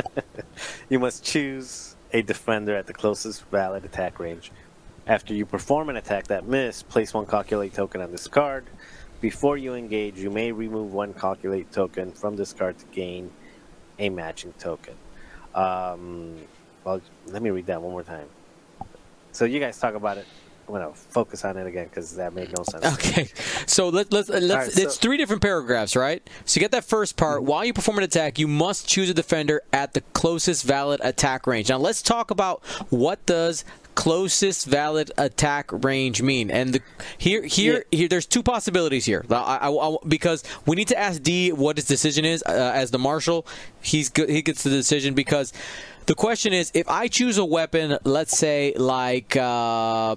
you must choose a defender at the closest valid attack range. After you perform an attack that missed, place one calculate token on this card. Before you engage, you may remove one calculate token from this card to gain a matching token. Um, well, let me read that one more time. So you guys talk about it. I'm gonna focus on it again because that made no sense. Okay, so let, let's let's. right, so- it's three different paragraphs, right? So you get that first part. While you perform an attack, you must choose a defender at the closest valid attack range. Now let's talk about what does closest valid attack range mean. And the, here, here, yeah. here. There's two possibilities here. I, I, I, because we need to ask D what his decision is uh, as the marshal. He's good, he gets the decision because. The question is, if I choose a weapon, let's say like uh,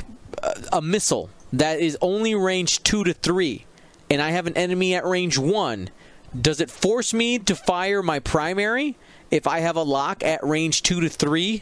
a missile that is only range two to three, and I have an enemy at range one, does it force me to fire my primary if I have a lock at range two to three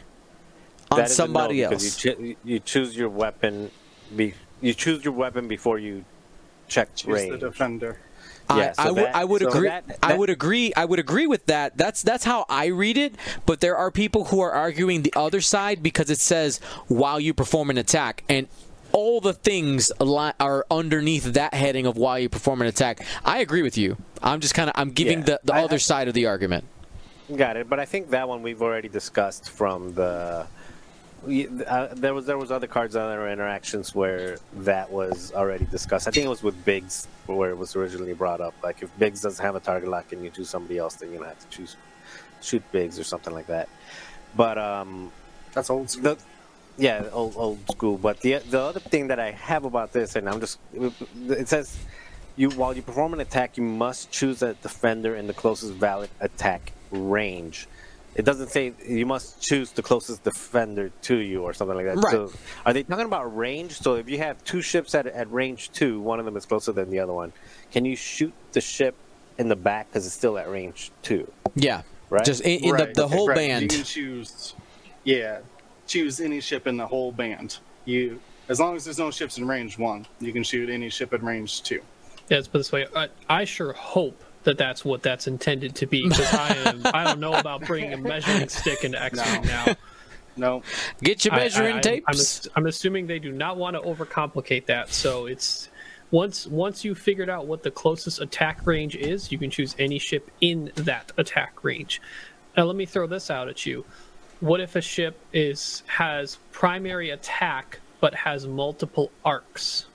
on that is somebody a no, else? Because you, ch- you choose your weapon. Be- you choose your weapon before you check Choose range. the defender. Yeah, I, so I would that- I would so agree that- I that- would agree I would agree with that. That's that's how I read it, but there are people who are arguing the other side because it says while you perform an attack, and all the things li- are underneath that heading of while you perform an attack. I agree with you. I'm just kind of I'm giving Yeah, the, the I- other I- side of the argument. Got it, but I think that one we've already discussed from the. we- Uh, there was there was other cards on other interactions where that was already discussed. I think it was with Biggs where it was originally brought up. Like if Biggs doesn't have a target lock and you choose somebody else, then you're gonna have to choose shoot Biggs or something like that. But um, That's old school. the yeah old old school. But the the other thing that I have about this, and I'm just it says you while you perform an attack, you must choose a defender in the closest valid attack range. It doesn't say you must choose the closest defender to you or something like that. Right. So are they talking about range? So if you have two ships at, at range two, one of them is closer than the other one, can you shoot the ship in the back because it's still at range two? Yeah, Right? just in, in Right, the, the okay, whole right. band. You can choose, yeah, choose any ship in the whole band. You, as long as there's no ships in range one, you can shoot any ship in range two. Yeah, let's put it this way. I, I sure hope that that's what that's intended to be, because I am I don't know about bringing a measuring stick into X-Wing No. now. No, Get your I- measuring I, I, tapes. I'm, ass- I'm assuming they do not want to overcomplicate that. So it's once once you figured out what the closest attack range is, you can choose any ship in that attack range. Now let me throw this out at you. What if a ship is has primary attack but has multiple arcs?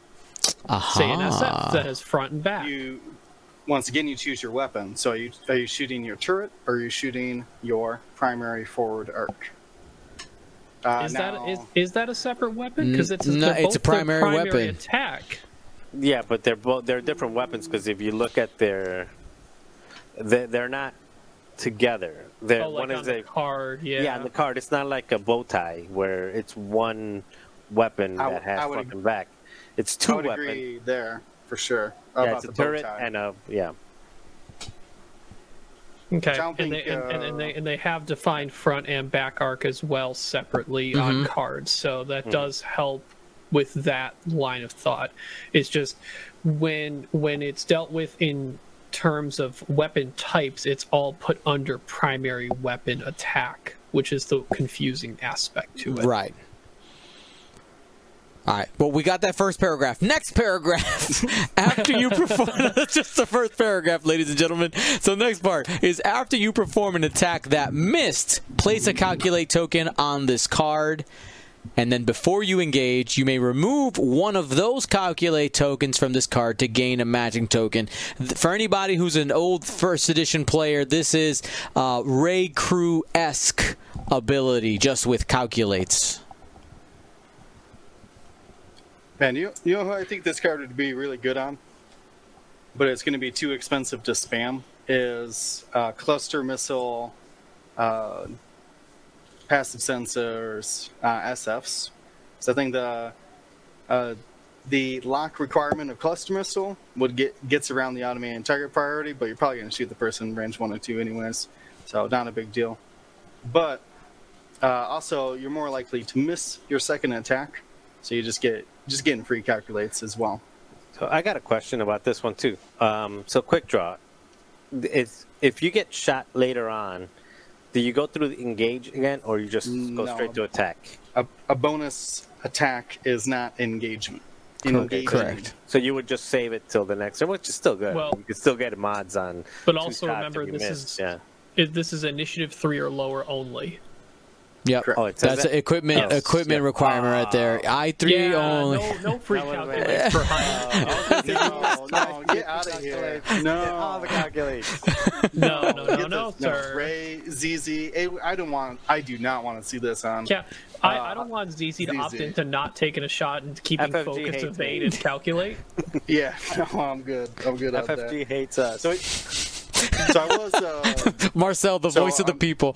Aha. Say an S F that has front and back. you. Once again, you choose your weapon. So, are you are you shooting your turret or are you shooting your primary forward arc? Uh, Is now, that is, is that a separate weapon? Because it's No, they're it's a both their primary primary weapon. attack. Yeah, but they're both they're different weapons because if you look at their, they're, they're not together. They're, Oh, like one on is the a card, yeah. yeah on the card. It's not like a bow tie where it's one weapon I that would- has I would front ag- and back. It's I two would weapons. agree there for sure. Yeah, about it's a the bow turret tie. and a yeah. Okay, I don't and they, think, and, and, and uh, they and they have defined front and back arc as well separately Mm-hmm. on cards, so that does help with that line of thought. It's just when when it's dealt with in terms of weapon types, it's all put under primary weapon attack, which is the confusing aspect to it. Right. All right. Well, we got that first paragraph. Next paragraph. After you perform, that's just the first paragraph, ladies and gentlemen. So next part is after you perform an attack that missed, place a calculate token on this card. And then before you engage, you may remove one of those calculate tokens from this card to gain a matching token. For anybody who's an old first edition player, this is uh, Ray Crew-esque ability, just with calculates. Man, you, you know who I think this card would be really good on? But it's going to be too expensive to spam, is uh, Cluster Missile... Uh, passive sensors, uh, S Fs. So I think the uh, the lock requirement of cluster missile would get gets around the automated target priority, but you're probably going to shoot the person in range one or two anyways, so not a big deal. But uh, also, you're more likely to miss your second attack, so you just get just getting free calculates as well. So I got a question about this one too. Um, so quick draw, it's if you get shot later on. Do you go through the engage again, or you just go No. straight to attack? A, a bonus attack is not engagement. Engaging. Correct. So you would just save it till the next one, which is still good. Well- you can still get mods on. But two also shots remember, if you this missed. is yeah. it, this is initiative three or lower only. Yep. Correct. Oh, it says That's that? an equipment Yes. equipment Yep. requirement right there. I three yeah, only. no, no free That was calculates for high. No, no, get out of here. All the No. calculates. No, no, no, Get no, this- sir. Ray, Z Z, eh, I don't want. I do not want to see this on. Yeah, I, Uh, I don't want Z Z to Z Z. opt into not taking a shot and keeping F F G focus, hates evade, me. and calculate. Yeah, no, I'm good. I'm good at F F G hates us. So it, that. So I was. Uh, Marcel, the So, voice of the um, people.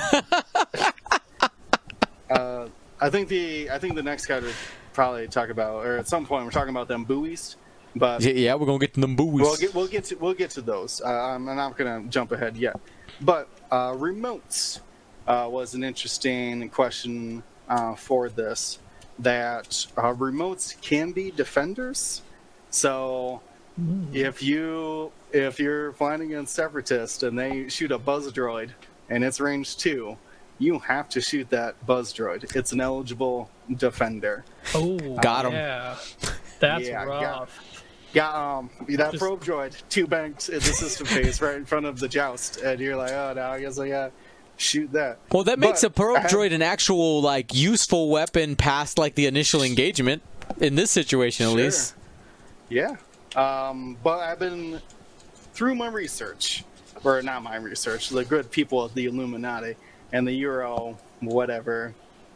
uh, I think the I think the next card would probably talk about, or at some point we're talking about them buoys, but Yeah, yeah, we're gonna get to them buoys. we'll get we'll get to we'll get to those. Uh, I'm not gonna jump ahead yet, but uh, remotes uh, was an interesting question uh, for this. That uh, remotes can be defenders, so if you if you're flying against separatists and they shoot a buzz droid and it's range two, you have to shoot that buzz droid. It's an eligible defender. Oh, Got 'em. Yeah, that's Yeah, got- rough. Yeah, um, that Just- probe droid, two banks in the system phase right in front of the joust, and you're like, oh, now I guess I gotta shoot that. Well, that makes But a probe I have- droid an actual like useful weapon past like the initial engagement in this situation, at Sure. least. Yeah. Um, but I've been through my research, or not my research, the good people of the Illuminati and the Euro, whatever,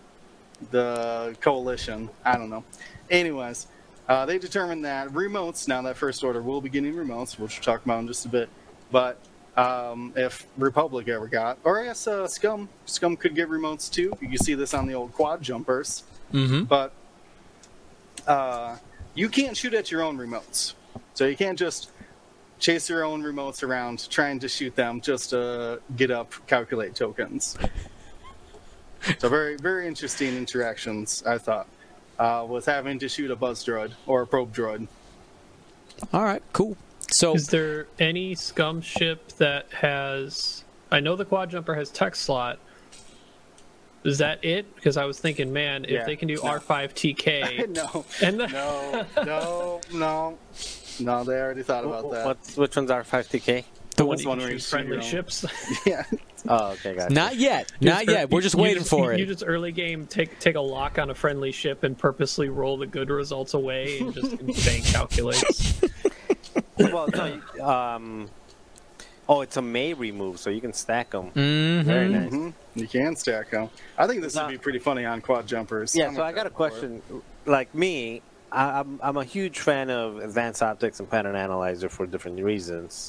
the coalition, I don't know. Anyways, uh, they determined that remotes, now that First Order will be getting remotes, which we'll talk about in just a bit, but um, if Republic ever got, or I guess uh, Scum, Scum could get remotes too. You can see this on the old quad jumpers. Mm-hmm. But uh, you can't shoot at your own remotes. So you can't just chase your own remotes around trying to shoot them just to get up calculate tokens. So very, very interesting interactions, I thought, uh, with having to shoot a buzz droid or a probe droid. All right, cool. So Is there any scum ship that has? I know the quad jumper has tech slot. Is that it? Because I was thinking, man, if Yeah, they can do no. R five T K, no, and the, no, no, no. No, they already thought about that. What's, which one's R five T K? the one This that one you where can you shoot shoot friendly your own. ships. Yeah. Oh, okay, gotcha. not yet, not Just- yet. We're just you waiting just- for You it. just early game take take a lock on a friendly ship and purposely roll the good results away and just bang calculates. Well, no, you- um, oh, it's a May remove, so you can stack them. Mhm. Very nice. hmm You can stack them. I think this Now- would be pretty funny on quad jumpers. Yeah, I'm so I got a excited for it. question. Like me, I, I'm I'm a huge fan of advanced optics and pattern analyzer for different reasons.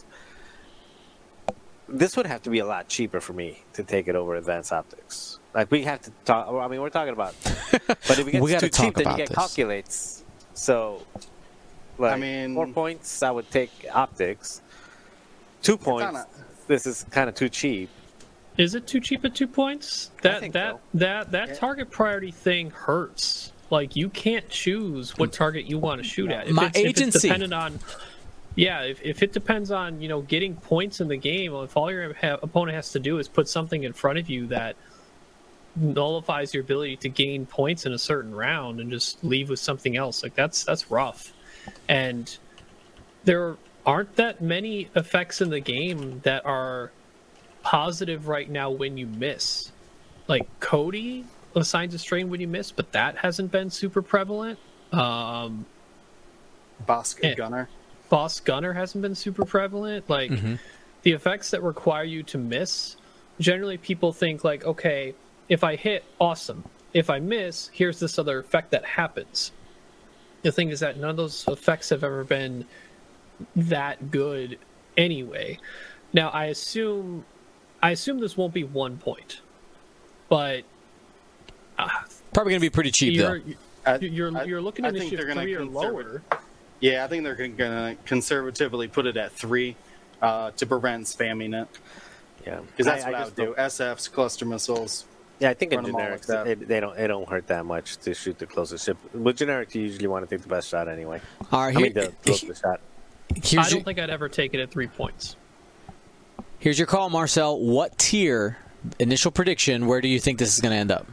This would have to be a lot cheaper for me to take it over advanced optics. Like we have to talk. I mean, we're talking about, but if it We gets gotta too cheap, talk then you about get this. calculates. So, like, mean- four points, I would take optics. Two points, not- this is kind of too cheap. Is it too cheap at two points? That think that so. that that Yeah. target priority thing hurts. Like you can't choose what target you want to shoot at. If My it's, if it's agency. dependent on, yeah, if, if it depends on you know getting points in the game, if all your ha- opponent has to do is put something in front of you that nullifies your ability to gain points in a certain round and just leave with something else. Like that's that's rough. And there aren't that many effects in the game that are positive right now when you miss. Like Cody assigns a strain when you miss, but that hasn't been super prevalent. Um, Boss eh. Gunner. Boss Gunner hasn't been super prevalent. Like Mm-hmm. the effects that require you to miss, generally people think like, okay, if I hit, awesome. If I miss, here's this other effect that happens. The thing is that none of those effects have ever been that good anyway. Now I assume I assume this won't be one point, but uh, Probably going to be pretty cheap, you're, though. I- you're I- you're looking I at think initiative they're gonna three or conservative- lower. Yeah, I think they're going to conservatively put it at three uh, to prevent spamming it. Yeah, Because that's what I, just would do. don't- S Fs, cluster missiles. Yeah, I think in Run 'em all like generics, that. it, they don't it don't hurt that much to shoot the closest ship. With generics, you usually want to take the best shot anyway. All right, I mean, here, the closest shot. here's, I your, don't think I'd ever take it at three points. here's your call, Marcel. What tier, initial prediction, where do you think this is going to end up?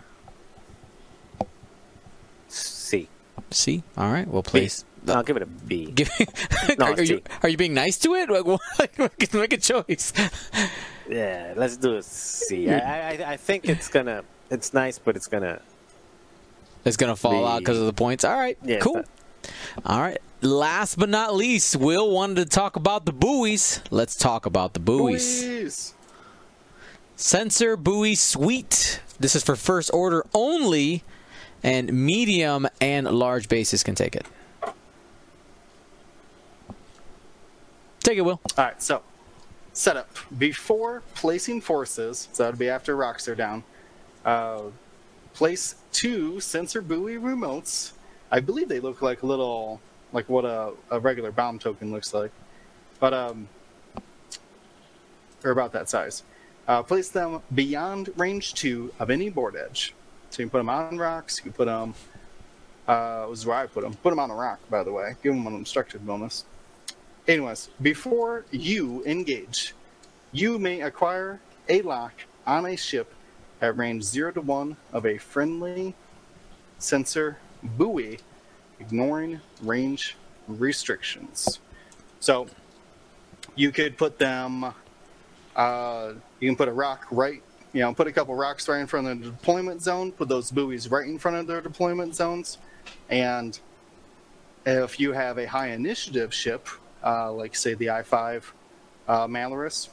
C. C? All right, well, please. No, I'll give it a B. Give, No, are, it's you, C. are you being nice to it? Like, what? Like, make a choice. Yeah, let's do a C. I, I I think it's gonna. It's nice, but it's gonna. It's going to fall The- out because of the points. All right, Yeah, cool. it's All right. Last but not least, Will wanted to talk about the buoys. Let's talk about the buoys. Buoys. Sensor buoy suite. This is for first order only, and medium and large bases can take it. Take it, Will. All right, so setup. Before placing forces, so that would be after rocks are down, uh, place two sensor buoy remotes. I believe they look like a little, like what a, a regular bomb token looks like. But, um, they're about that size. Uh, place them beyond range two of any board edge. So you can put them on rocks, you can put them, uh, this is where I put them. Put them on a rock, by the way. Give them an obstructed bonus. Anyways, before you engage, you may acquire a lock on a ship at range zero to one of a friendly sensor buoy, ignoring range restrictions. So you could put them, uh, you can put a rock right, you know, put a couple rocks right in front of the deployment zone, put those buoys right in front of their deployment zones, and if you have a high initiative ship, uh, like say the I five uh, Malorus,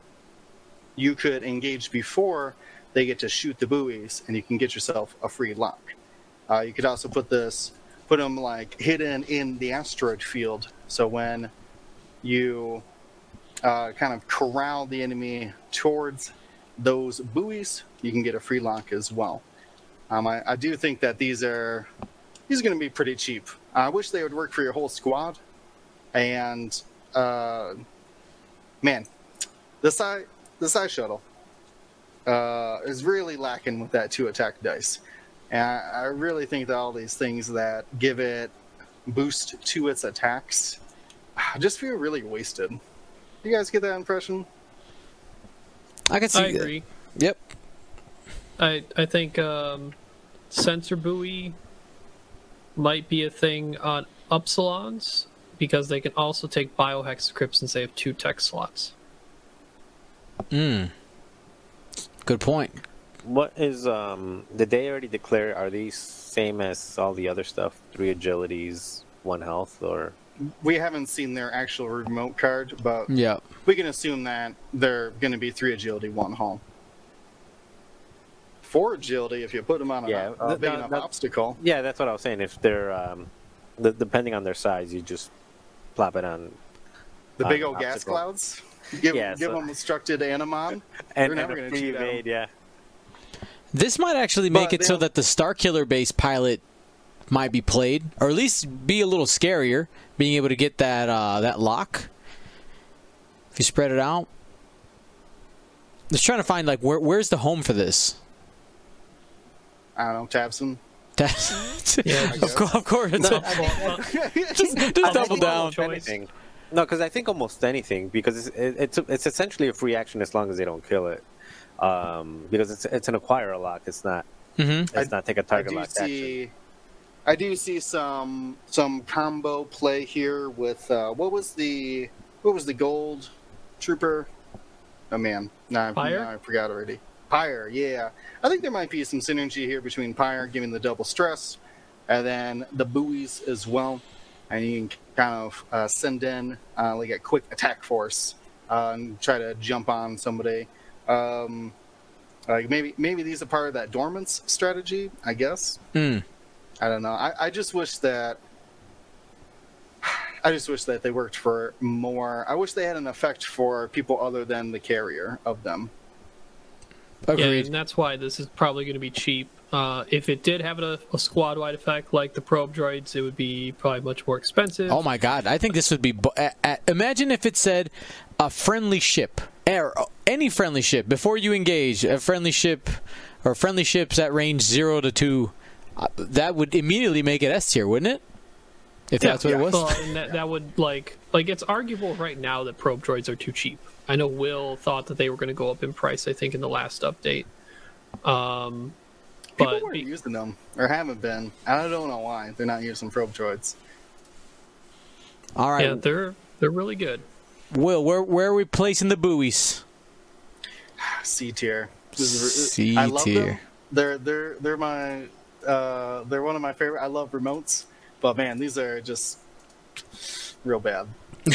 you could engage before they get to shoot the buoys, and you can get yourself a free lock. Uh, you could also put this, put them like hidden in the asteroid field, so when you uh, kind of corral the enemy towards those buoys, you can get a free lock as well. Um, I, I do think that these are these are going to be pretty cheap. I wish they would work for your whole squad. And uh, man, the side the side shuttle uh, is really lacking with that two attack dice. And I, I really think that all these things that give it boost to its attacks just feel really wasted. You guys get that impression? I can see I that. agree. Yep. I I think um, sensor buoy might be a thing on Upsilons because they can also take biohex crypts since they have two tech slots. Mm. Good point. What is um? Did they already declare? Are these same as all the other stuff? Three agilities, one health, or We haven't seen their actual remote card, but Yep. we can assume that they're going to be three agility, one hull. Four agility, if you put them on a, Yeah, a th- big that- enough that- obstacle. yeah, that's what I was saying. If they're um, the, depending on their size, you just plop it on The uh, big old gas obstacle. clouds. Give, Yeah, give so- them obstructed Animon. and, They're never and a gonna cheat out. pre-made, yeah. This might actually make But it so they'll- that the Starkiller base pilot might be played, or at least be a little scarier, being able to get that uh, that lock. If you spread it out, just trying to find like where where's the home for this. I don't know, Tabson. That's, Yeah, of, course, of course. It's No, a- well, well, just just I double think down. Choice. Anything. No, because I think almost anything, because it's, it, it's it's essentially a free action as long as they don't kill it. um, because it's it's an acquire lock. It's not. Mm-hmm. It's I- not take a I target do lock see. action. I do see some some combo play here with uh, what was the what was the gold trooper? Oh man, no, Pyre? I forgot already. Pyre, yeah. I think there might be some synergy here between Pyre giving the double stress, and then the buoys as well, and you can kind of uh, send in uh, like a quick attack force uh, and try to jump on somebody. Um, like maybe maybe these are part of that dormants strategy, I guess. Mm. I don't know. I, I just wish that I just wish that they worked for more. I wish they had an effect for people other than the carrier of them. Yeah, Agreed. and that's why this is probably going to be cheap. Uh, if it did have a, a squad-wide effect like the probe droids, it would be probably much more expensive. Oh my God! I think this would be. bu- a- a- Imagine if it said a friendly ship, or any friendly ship before you engage a friendly ship, or friendly ships at range zero to two. Uh, that would immediately make it S tier, wouldn't it? If Yeah, that's what yeah. it was. Well, and that, that would like like it's arguable right now that probe droids are too cheap. I know Will thought that they were going to go up in price. I think in the last update. Um, People but weren't be- using them or haven't been. I don't know why they're not using probe droids. All right, yeah, they're they're really good. Will, where where are we placing the buoys? C tier. This is- C I love tier. them. They're they're they're my uh, they're one of my favorite. I love remotes, but man, these are just real bad.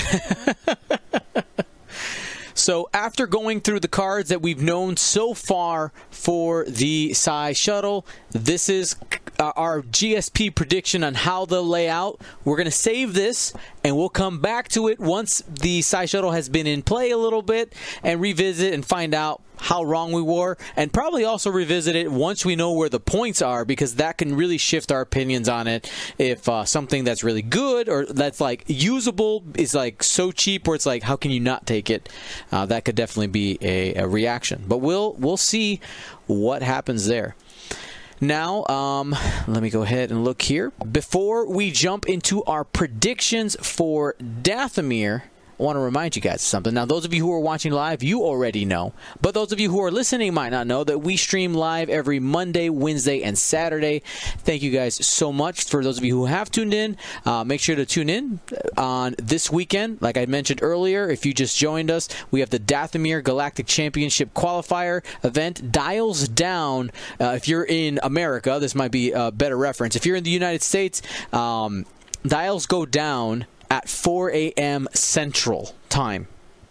So after going through the cards that we've known so far for the Psy Shuttle, this is uh, our G S P prediction on how they'll lay out. We're going to save this, and we'll come back to it once the Psy Shuttle has been in play a little bit and revisit and find out how wrong we were, and probably also revisit it once we know where the points are, because that can really shift our opinions on it. If uh, something that's really good or that's like usable is like so cheap where it's like, how can you not take it? Uh, that could definitely be a, a reaction. But we'll we'll see what happens there. Now, um, let me go ahead and look here. Before we jump into our predictions for Dathomir, I want to remind you guys of something. Now, those of you who are watching live, you already know. But those of you who are listening might not know that we stream live every Monday, Wednesday, and Saturday. Thank you guys so much. For those of you who have tuned in, uh, make sure to tune in on this weekend. Like I mentioned earlier, if you just joined us, we have the Dathomir Galactic Championship Qualifier event. Dials down. Uh, if you're in America, this might be a better reference. If you're in the United States, um, dials go down at four a.m. Central Time.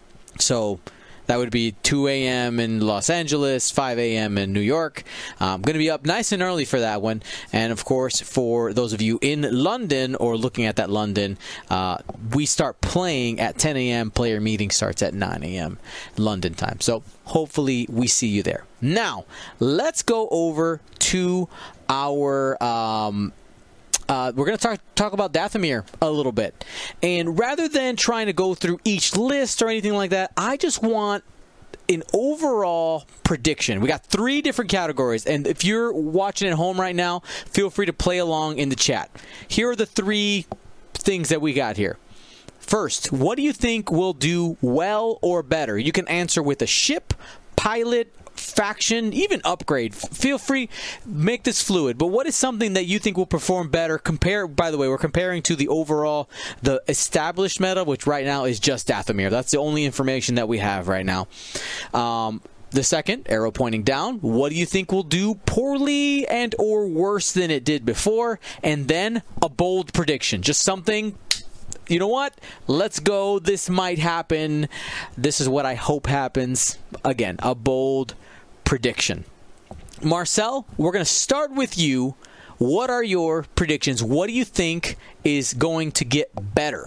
So that would be two a.m. in Los Angeles, five a.m. in New York. I'm going to be up nice and early for that one. And, of course, for those of you in London or looking at that London, uh, we start playing at ten a.m. Player meeting starts at nine a.m. London time. So hopefully we see you there. Now, let's go over to our... Um, Uh, we're going to talk talk about Dathomir a little bit. And rather than trying to go through each list or anything like that, I just want an overall prediction. We got three different categories. And if you're watching at home right now, feel free to play along in the chat. Here are the three things that we got here. First, what do you think will do well or better? You can answer with a ship, pilot, faction, even upgrade. Feel free, make this fluid. But what is something that you think will perform better? Compare, by the way, we're comparing to the overall, the established meta, which right now is just Dathomir. That's the only information that we have right now. Um, the second, arrow pointing down, what do you think will do poorly and or worse than it did before? And then a bold prediction, just something, you know what? Let's go. This might happen. This is what I hope happens. Again, a bold prediction. Marcel, we're going to start with you. What are your predictions? What do you think is going to get better?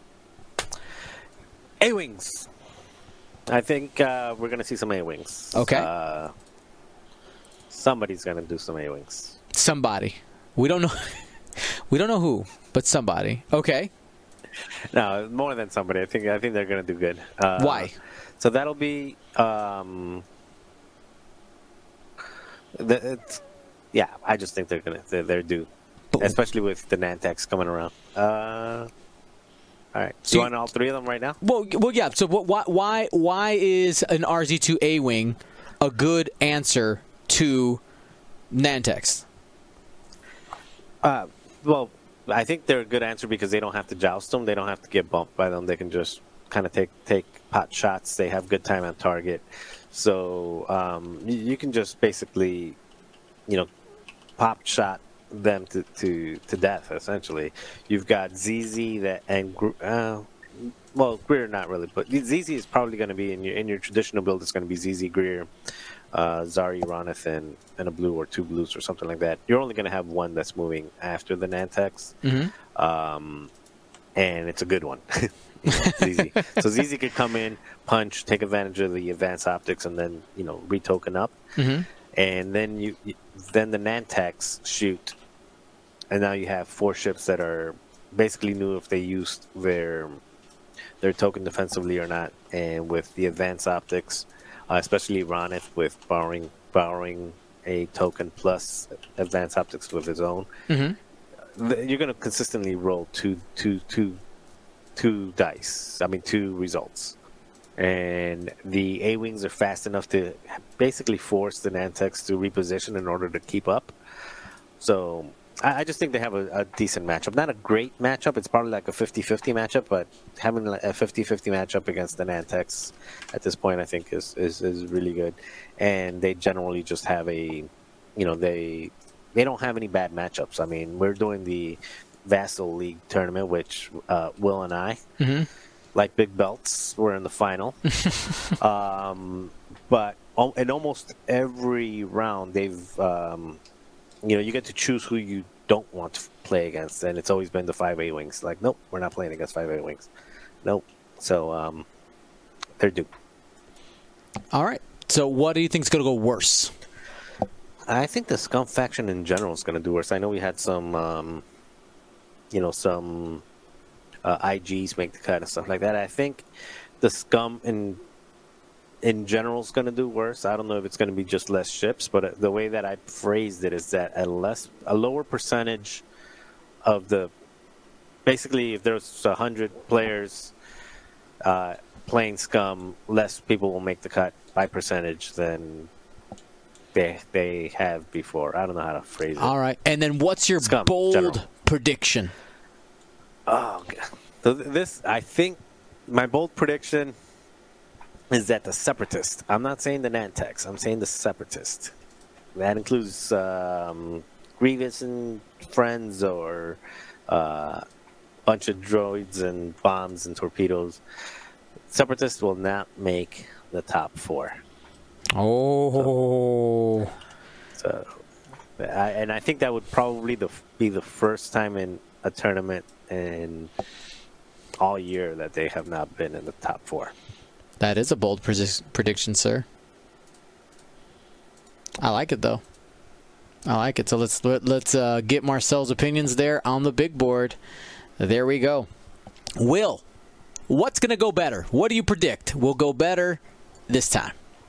A-Wings. I think uh, we're going to see some A-Wings. Okay. Uh, somebody's going to do some A-Wings. Somebody. We don't know. We don't know who, but somebody. Okay. No, more than somebody. I think I think they're going to do good. Uh, Why? So that'll be... Um, the, it's, yeah, I just think they're going to... They're, they're due. Boom. Especially with the Nantex coming around. Uh, all right. So Do you you- want all three of them right now? Well, well, yeah. So, what, why, why, why is an R Z two A wing a good answer to Nantex? Uh, well, I think they're a good answer because they don't have to joust them. They don't have to get bumped by them. They can just kind of take take pot shots. They have good time on target. So um, you, you can just basically, you know, pop shot them to, to, to death, essentially. You've got Z Z that and uh, well, Greer not really, but Z Z is probably going to be in your in your traditional build. It's going to be Z Z Greer, uh, Zari, Ronith, and, and a blue or two blues or something like that. You're only going to have one that's moving after the Nantex, Mm-hmm. um, and it's a good one. Z Z. So Z Z could come in, punch, take advantage of the advanced optics, and then you know retoken up, Mm-hmm. and then you then the Nantex shoot, and now you have four ships that are basically new if they used their their token defensively or not, and with the advanced optics, uh, especially Ronith with borrowing borrowing a token plus advanced optics with his own, Mm-hmm. th- you're going to consistently roll two two two two dice. I mean two results, and the A wings are fast enough to basically force the Nantex to reposition in order to keep up. So I, I just think they have a, a decent matchup. Not a great matchup. It's probably like a fifty-fifty matchup, but having a fifty-fifty matchup against the Nantex at this point, I think is, is, is really good. And they generally just have a, you know, they they don't have any bad matchups. I mean, we're doing the Vassal League tournament, which uh, Will and I, Mm-hmm. like big belts, we're in the final. um, but al- in almost every round, they've, um, you know, you get to choose who you don't want to play against, and it's always been the five A wings. Like, nope, we're not playing against five A wings. Nope. So um, they're due. All right. So what do you think is going to go worse? I think the Scum faction in general is going to do worse. I know we had some, um, you know, some uh, I Gs make the cut and stuff like that. I think the Scum in in general is going to do worse. I don't know if it's going to be just less ships, but the way that I phrased it is that a less, a lower percentage of the, basically, if there's a hundred players uh, playing Scum, less people will make the cut by percentage than they they have before. I don't know how to phrase it. All right. And then what's your Scum, bold general. prediction? Oh, God. So th- this, I think, my bold prediction is that the Separatist. I'm not saying the Nantex. I'm saying the Separatist. That includes um, Grievous and friends, or a uh, bunch of droids and bombs and torpedoes. Separatists will not make the top four. Oh. So, I, and I think that would probably the, be the first time in a tournament in all year that they have not been in the top four. That is a bold predi- prediction, sir. I like it, though. I like it. So let's let, let's uh, get Marcel's opinions there on the big board. There we go. Will, what's going to go better? What do you predict will go better this time?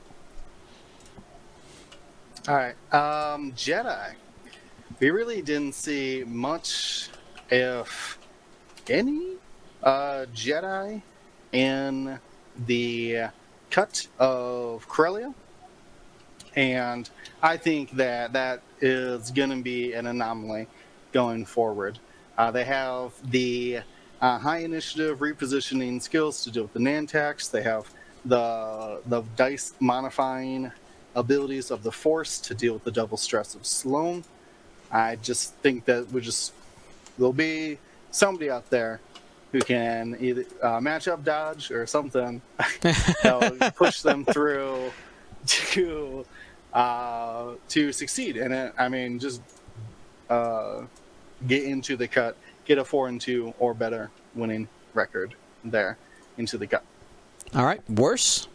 All right. Um, Jedi. We really didn't see much, if any, uh, Jedi in the cut of Corellia. And I think that that is going to be an anomaly going forward. Uh, they have the uh, high initiative repositioning skills to deal with the Nantex. They have the the dice modifying abilities of the Force to deal with the double stress of Sloane. I just think that we just there'll be somebody out there who can either uh, match up dodge or something that'll push them through to uh, to succeed. And it, I mean, just uh, get into the cut, get a four and two or better winning record there into the cut. All right. Worse?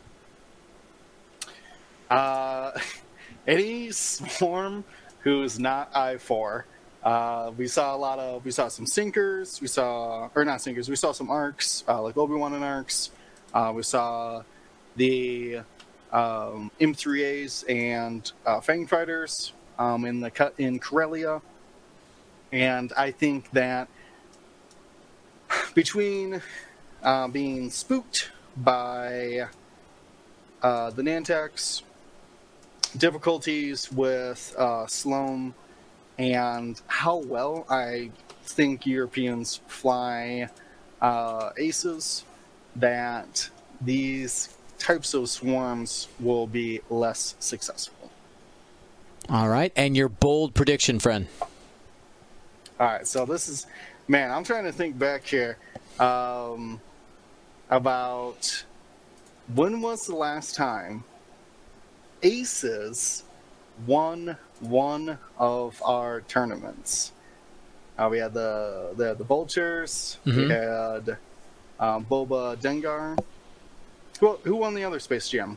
Uh, any swarm who's not I four. Uh, we saw a lot of, we saw some sinkers, we saw, or not sinkers, we saw some arcs, uh, like Obi-Wan and arcs. Uh, we saw the um, M three A's and uh, Fang Fighters um, in the cut in Corellia. And I think that between uh, being spooked by uh, the Nantex difficulties with uh, Sloan and how well I think Europeans fly uh, aces, that these types of swarms will be less successful. All right, and your bold prediction, friend. All right, so this is, man, I'm trying to think back here um, about when was the last time aces won one of our tournaments. Uh, we had the the, the Vultures, Mhm. we had um, Boba Dengar. Who, who won the other Space Jam?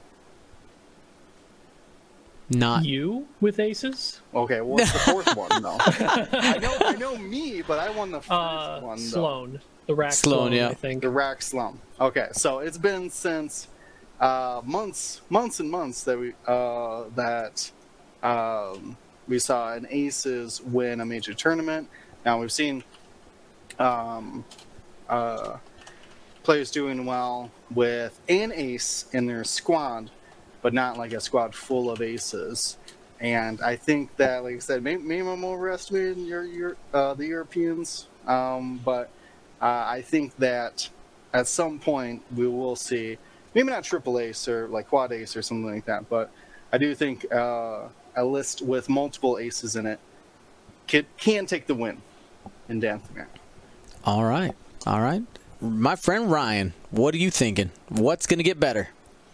Not You with aces? Okay, what's the fourth one? No, I know I know me, but I won the first Uh, one. Though. Sloan. The rack Sloan, Sloan, yeah. I think. The rack slum. Okay, so it's been since uh, months, months and months that we uh, that um, we saw an aces win a major tournament. Now we've seen um, uh, players doing well with an ace in their squad, but not like a squad full of aces. And I think that, like I said, maybe, maybe I'm overestimating your, your uh, the Europeans, um, but uh, I think that at some point we will see, maybe not triple ace or like quad ace or something like that, but I do think uh, a list with multiple aces in it can, can take the win in Dathomir. all right, all right. My friend Ryan, what are you thinking? What's going to get better?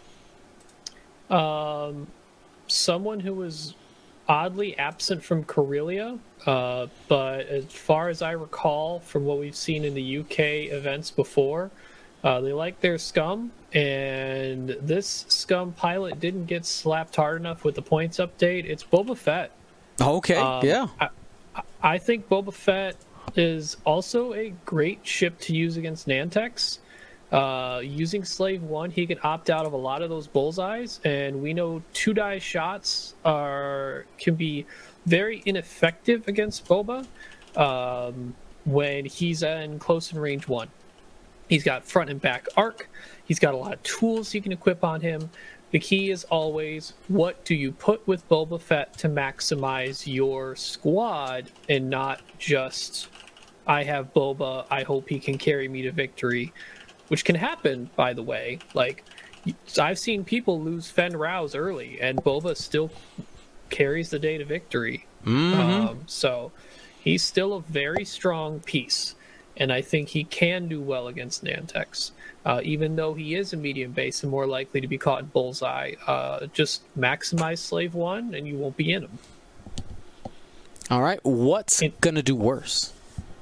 Um, someone who was oddly absent from Corellia, uh, but as far as I recall from what we've seen in the U K events before, uh, they like their scum, and this scum pilot didn't get slapped hard enough with the points update. It's Boba Fett. Okay, Um, yeah. I, I think Boba Fett is also a great ship to use against Nantex. Uh, using Slave One, he can opt out of a lot of those bullseyes, and we know two die shots are can be very ineffective against Boba um, when he's in close and range one. He's got front and back arc. He's got a lot of tools you can equip on him. The key is always, what do you put with Boba Fett to maximize your squad and not just, I have Boba, I hope he can carry me to victory, which can happen, by the way. Like, I've seen people lose Fen Rouse early, and Boba still carries the day to victory. Mm-hmm. Um, so he's still a very strong piece, and I think he can do well against Nantex. Uh, even though he is a medium base and more likely to be caught in bullseye, uh, just maximize Slave One and you won't be in him. All right, what's It- going to do worse?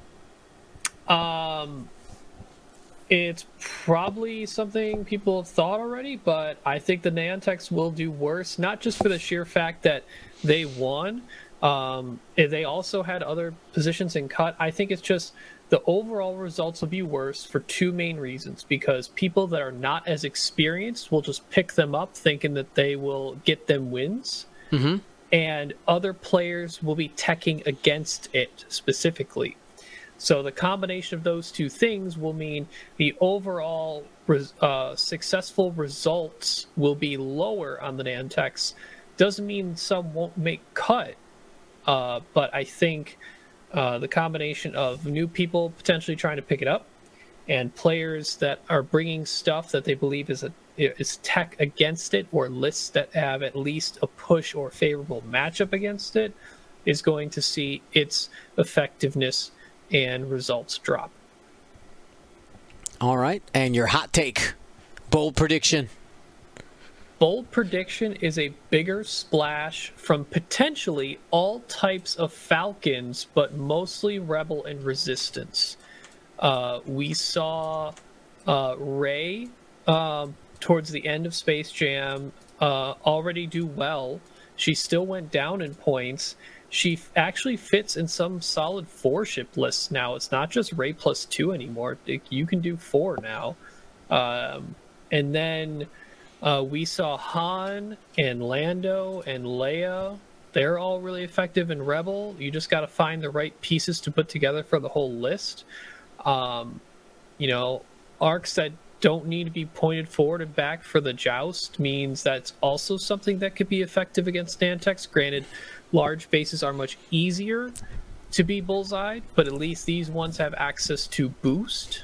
Um, it's probably something people have thought already, but I think the Nantex will do worse, not just for the sheer fact that they won. Um, they also had other positions in cut. I think it's just the overall results will be worse for two main reasons, because people that are not as experienced will just pick them up thinking that they will get them wins. Mm-hmm. And other players will be teching against it specifically. So the combination of those two things will mean the overall res- uh, successful results will be lower on the Nantex. Doesn't mean some won't make cut, uh, but I think uh, the combination of new people potentially trying to pick it up and players that are bringing stuff that they believe is a is tech against it, or lists that have at least a push or favorable matchup against it, is going to see its effectiveness and results drop. All right, and your hot take, bold prediction. Bold prediction is a bigger splash from potentially all types of Falcons, but mostly Rebel and Resistance. Uh, we saw uh, Rey um, towards the end of Space Jam uh, already do well. She still went down in points. She f- actually fits in some solid four ship lists now. It's not just Rey plus two anymore. You can do four now. Um, and then uh, we saw Han and Lando and Leia. They're all really effective in Rebel. You just got to find the right pieces to put together for the whole list. Um, you know, arcs that don't need to be pointed forward and back for the joust means that's also something that could be effective against Nantex. Granted, large bases are much easier to be bullseyed, but at least these ones have access to boost.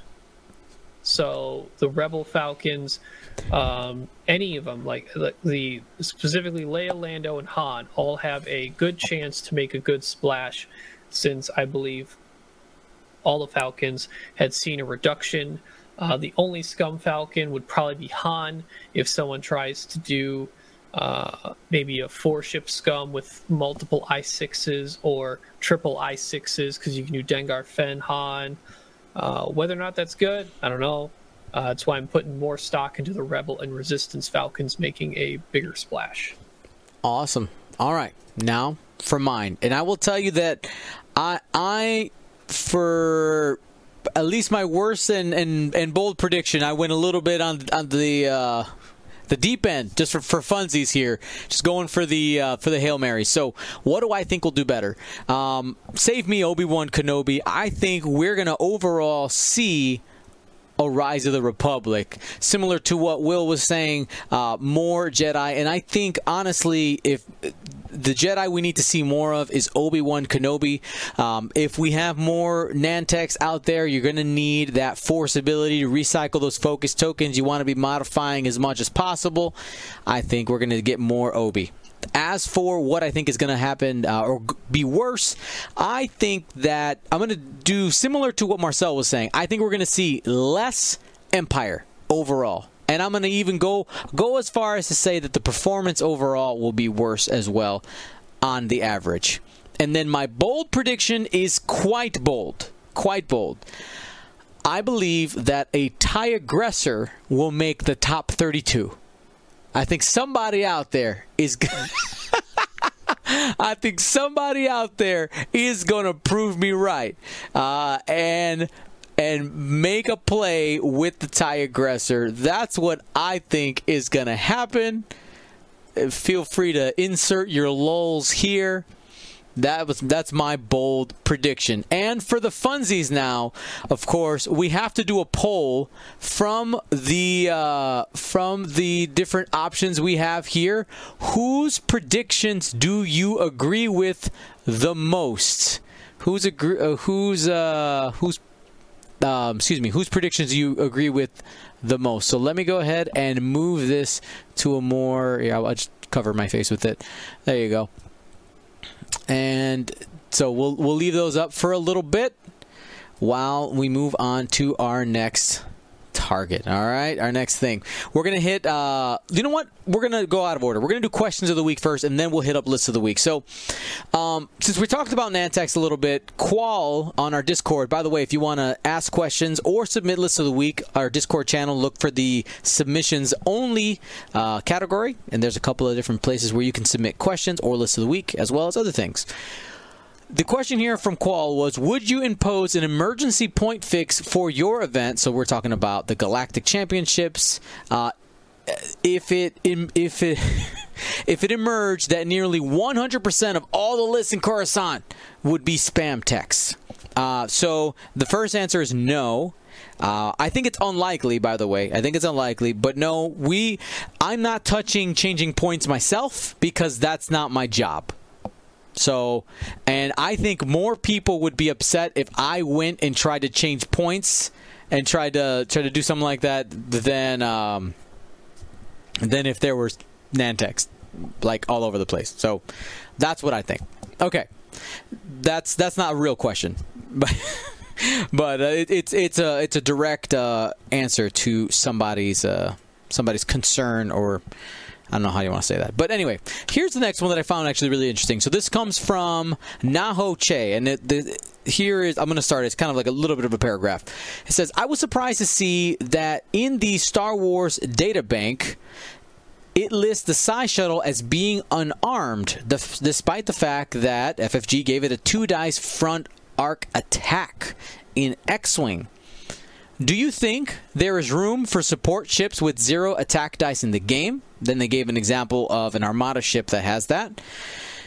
So the Rebel Falcons, um, any of them, like the, the specifically Leia, Lando, and Han, all have a good chance to make a good splash, since I believe all the Falcons had seen a reduction. Uh, the only scum Falcon would probably be Han if someone tries to do uh, maybe a four-ship scum with multiple I sixes or triple I sixes, because you can do Dengar, Fen, Han. Uh, whether or not that's good, I don't know. Uh, that's why I'm putting more stock into the Rebel and Resistance Falcons making a bigger splash. Awesome. All right. Now for mine. And I will tell you that I, I for at least my worst and, and, and bold prediction, I went a little bit on, on the... Uh, the deep end, just for, for funsies here, just going for the uh, for the Hail Mary. So what do I think will do better? Um, save me, Obi-Wan Kenobi. I think we're going to overall see a Rise of the Republic, similar to what Will was saying, uh, more Jedi. And I think, honestly, if the Jedi we need to see more of is Obi-Wan Kenobi. Um, if we have more Nantex out there, you're going to need that Force ability to recycle those focus tokens. You want to be modifying as much as possible. I think we're going to get more Obi. As for what I think is going to happen uh, or be worse, I think that I'm going to do similar to what Marcel was saying. I think we're going to see less Empire overall. And I'm going to even go go as far as to say that the performance overall will be worse as well on the average. And then my bold prediction is quite bold. Quite bold. I believe that a TIE aggressor will make the top thirty-two. I think somebody out there is going I think somebody out there is going to prove me right. Uh, and and make a play with the TIE aggressor. That's what I think is going to happen. Feel free to insert your lulls here. That was that's my bold prediction. And for the funsies now, of course, we have to do a poll from the uh, from the different options we have here. Whose predictions do you agree with the most? Who's agree? Uh, who's uh, who's um, excuse me? Whose predictions do you agree with the most? So let me go ahead and move this to a more. Yeah, I'll just cover my face with it. There you go. And so we'll we'll leave those up for a little bit while we move on to our next target. All right, our next thing. We're going to hit, uh, you know what? We're going to go out of order. We're going to do questions of the week first, and then we'll hit up lists of the week. So um, since we talked about Nantex a little bit, Qual on our Discord, by the way, if you want to ask questions or submit lists of the week, our Discord channel, look for the submissions only uh, category, and there's a couple of different places where you can submit questions or lists of the week, as well as other things. The question here from Qual was, would you impose an emergency point fix for your event? So we're talking about the Galactic Championships. Uh, if it if it if it emerged that nearly one hundred percent of all the lists in Coruscant would be spam texts. Uh, so the first answer is no. Uh, I think it's unlikely, by the way. I think it's unlikely, but no, we. I'm not touching changing points myself because that's not my job. So, and I think more people would be upset if I went and tried to change points and tried to try to do something like that than um, than if there were Nantex like all over the place. So, that's what I think. Okay, that's that's not a real question, but but uh, it, it's it's a it's a direct uh, answer to somebody's uh, somebody's concern, or I don't know how you want to say that. But anyway, here's the next one that I found actually really interesting. So this comes from Naho Che. And it, the, here is, I'm going to start. It's kind of like a little bit of a paragraph. It says, I was surprised to see that in the Star Wars databank, it lists the Psy Shuttle as being unarmed, the, despite the fact that F F G gave it a two-dice front arc attack in X-Wing. Do you think there is room for support ships with zero attack dice in the game? Then they gave an example of an Armada ship that has that.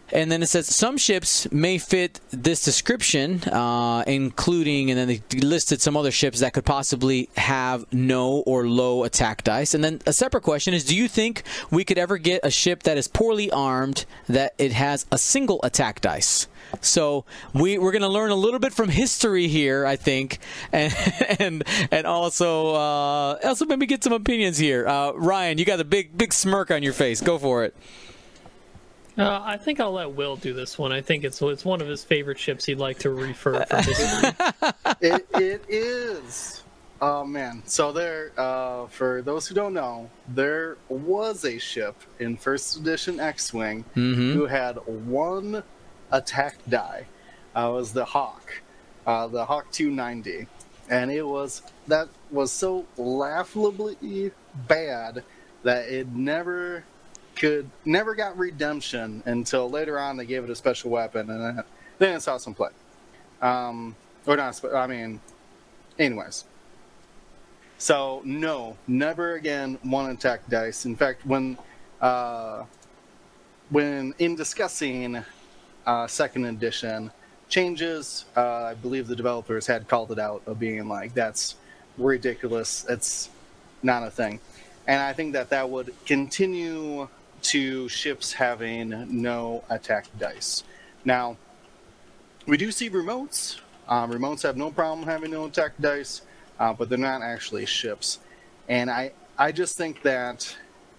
And then it says some ships may fit this description, uh, including, and then they listed some other ships that could possibly have no or low attack dice. And then a separate question is, do you think we could ever get a ship that is poorly armed that it has a single attack dice? So we, we're going to learn a little bit from history here, I think, and and and also uh, also maybe get some opinions here. Uh, Ryan, you got a big big smirk on your face. Go for it. Uh, I think I'll let Will do this one. I think it's it's one of his favorite ships he'd like to refer from history. it, it is. Oh, man. So there, uh, for those who don't know, there was a ship in first edition X-Wing Mm-hmm. who had one attack die. Uh, it was the Hawk, uh, the Hawk two ninety. And it was, that was so laughably bad that it never... could never got redemption until later on they gave it a special weapon, and then, then it saw some play. Um, or not, I mean, anyways. So no, never again one attack dice. In fact, when uh, when in discussing uh, second edition changes, uh, I believe the developers had called it out of being like, that's ridiculous. It's not a thing, and I think that that would continue to ships having no attack dice. Now, we do see remotes. Um, remotes have no problem having no attack dice, uh, but they're not actually ships. And I, I just think that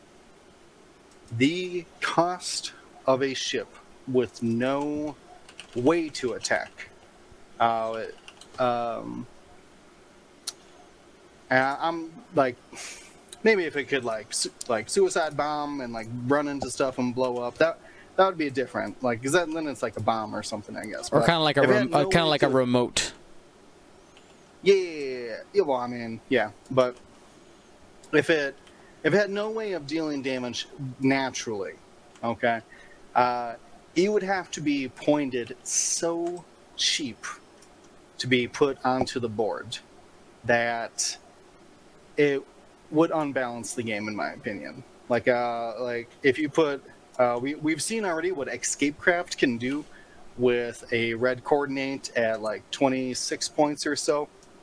the cost of a ship with no way to attack, uh, um, and I, I'm like... Maybe if it could like su- like suicide bomb and like run into stuff and blow up, that that would be different. Like, cause that, then it's like a bomb or something, I guess. Or But kind of like a if it rem- had no uh, kind of way like to- a remote. Yeah, yeah, well, I mean, yeah, but if it if it had no way of dealing damage naturally, okay, uh, it would have to be pointed so cheap to be put onto the board that it would unbalance the game, in my opinion. Like, uh, like if you put, uh, we we've seen already what Escapecraft can do with a red coordinate at like twenty-six points or so.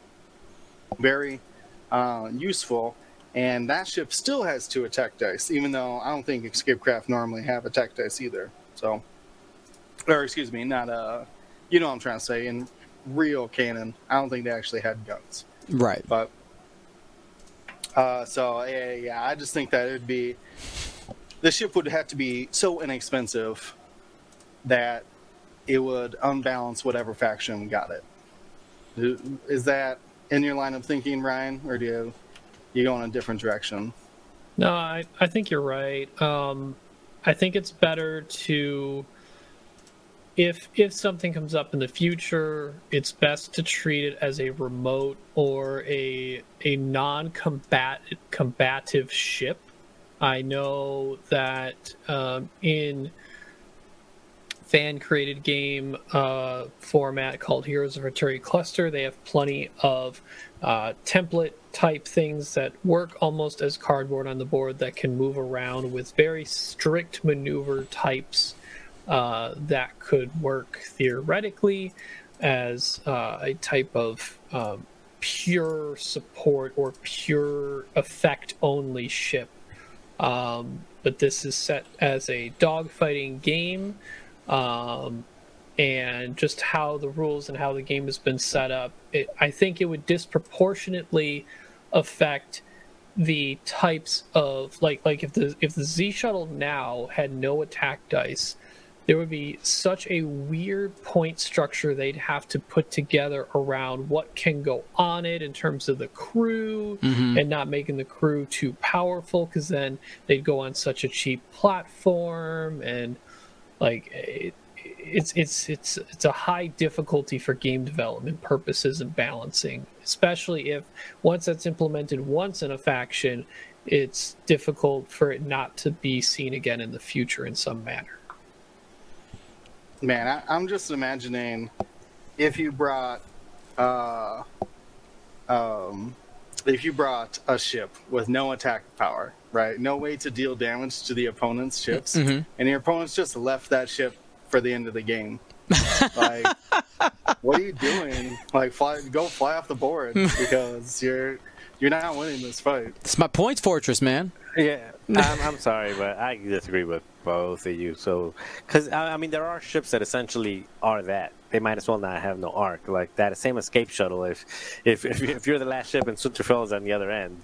Very uh, useful, and that ship still has two attack dice, even though I don't think Escapecraft normally have attack dice either. So, or excuse me, not uh, you know what I'm trying to say. In real canon, I don't think they actually had guns. Right. But uh, so yeah, yeah, I just think that it would be the ship would have to be so inexpensive that it would unbalance whatever faction got it. Is that in your line of thinking, Ryan, or do you you go in a different direction? No, I, I think you're right. Um, I think it's better to, if if something comes up in the future, it's best to treat it as a remote or a a non-combat combative ship. I know that um, in fan-created game uh, format called Heroes of Artillery Cluster, they have plenty of uh, template type things that work almost as cardboard on the board that can move around with very strict maneuver types uh, that could work theoretically as uh, a type of um, pure support or pure effect only ship. Um, but this is set as a dogfighting game. Um, and just how the rules and how the game has been set up, it, I think it would disproportionately affect the types of like like if the if the Z shuttle now had no attack dice, there would be such a weird point structure they'd have to put together around what can go on it in terms of the crew, Mm-hmm. and not making the crew too powerful, because then they'd go on such a cheap platform, and like it, it's it's it's it's a high difficulty for game development purposes and balancing, especially if once that's implemented once in a faction, it's difficult for it not to be seen again in the future in some manner. Man, I, I'm just imagining if you brought, uh, um, if you brought a ship with no attack power, right? No way to deal damage to the opponent's ships, Mhm. and your opponents just left that ship for the end of the game. Like, what are you doing? Like, fly, go fly off the board because you're you're not winning this fight. It's my points fortress, man. Yeah, I'm, I'm sorry, but I disagree with both of you. So, because I, I mean, there are ships that essentially are that. They might as well not have no arc, like that same escape shuttle. If if if, if you're the last ship and Winterfell is on the other end,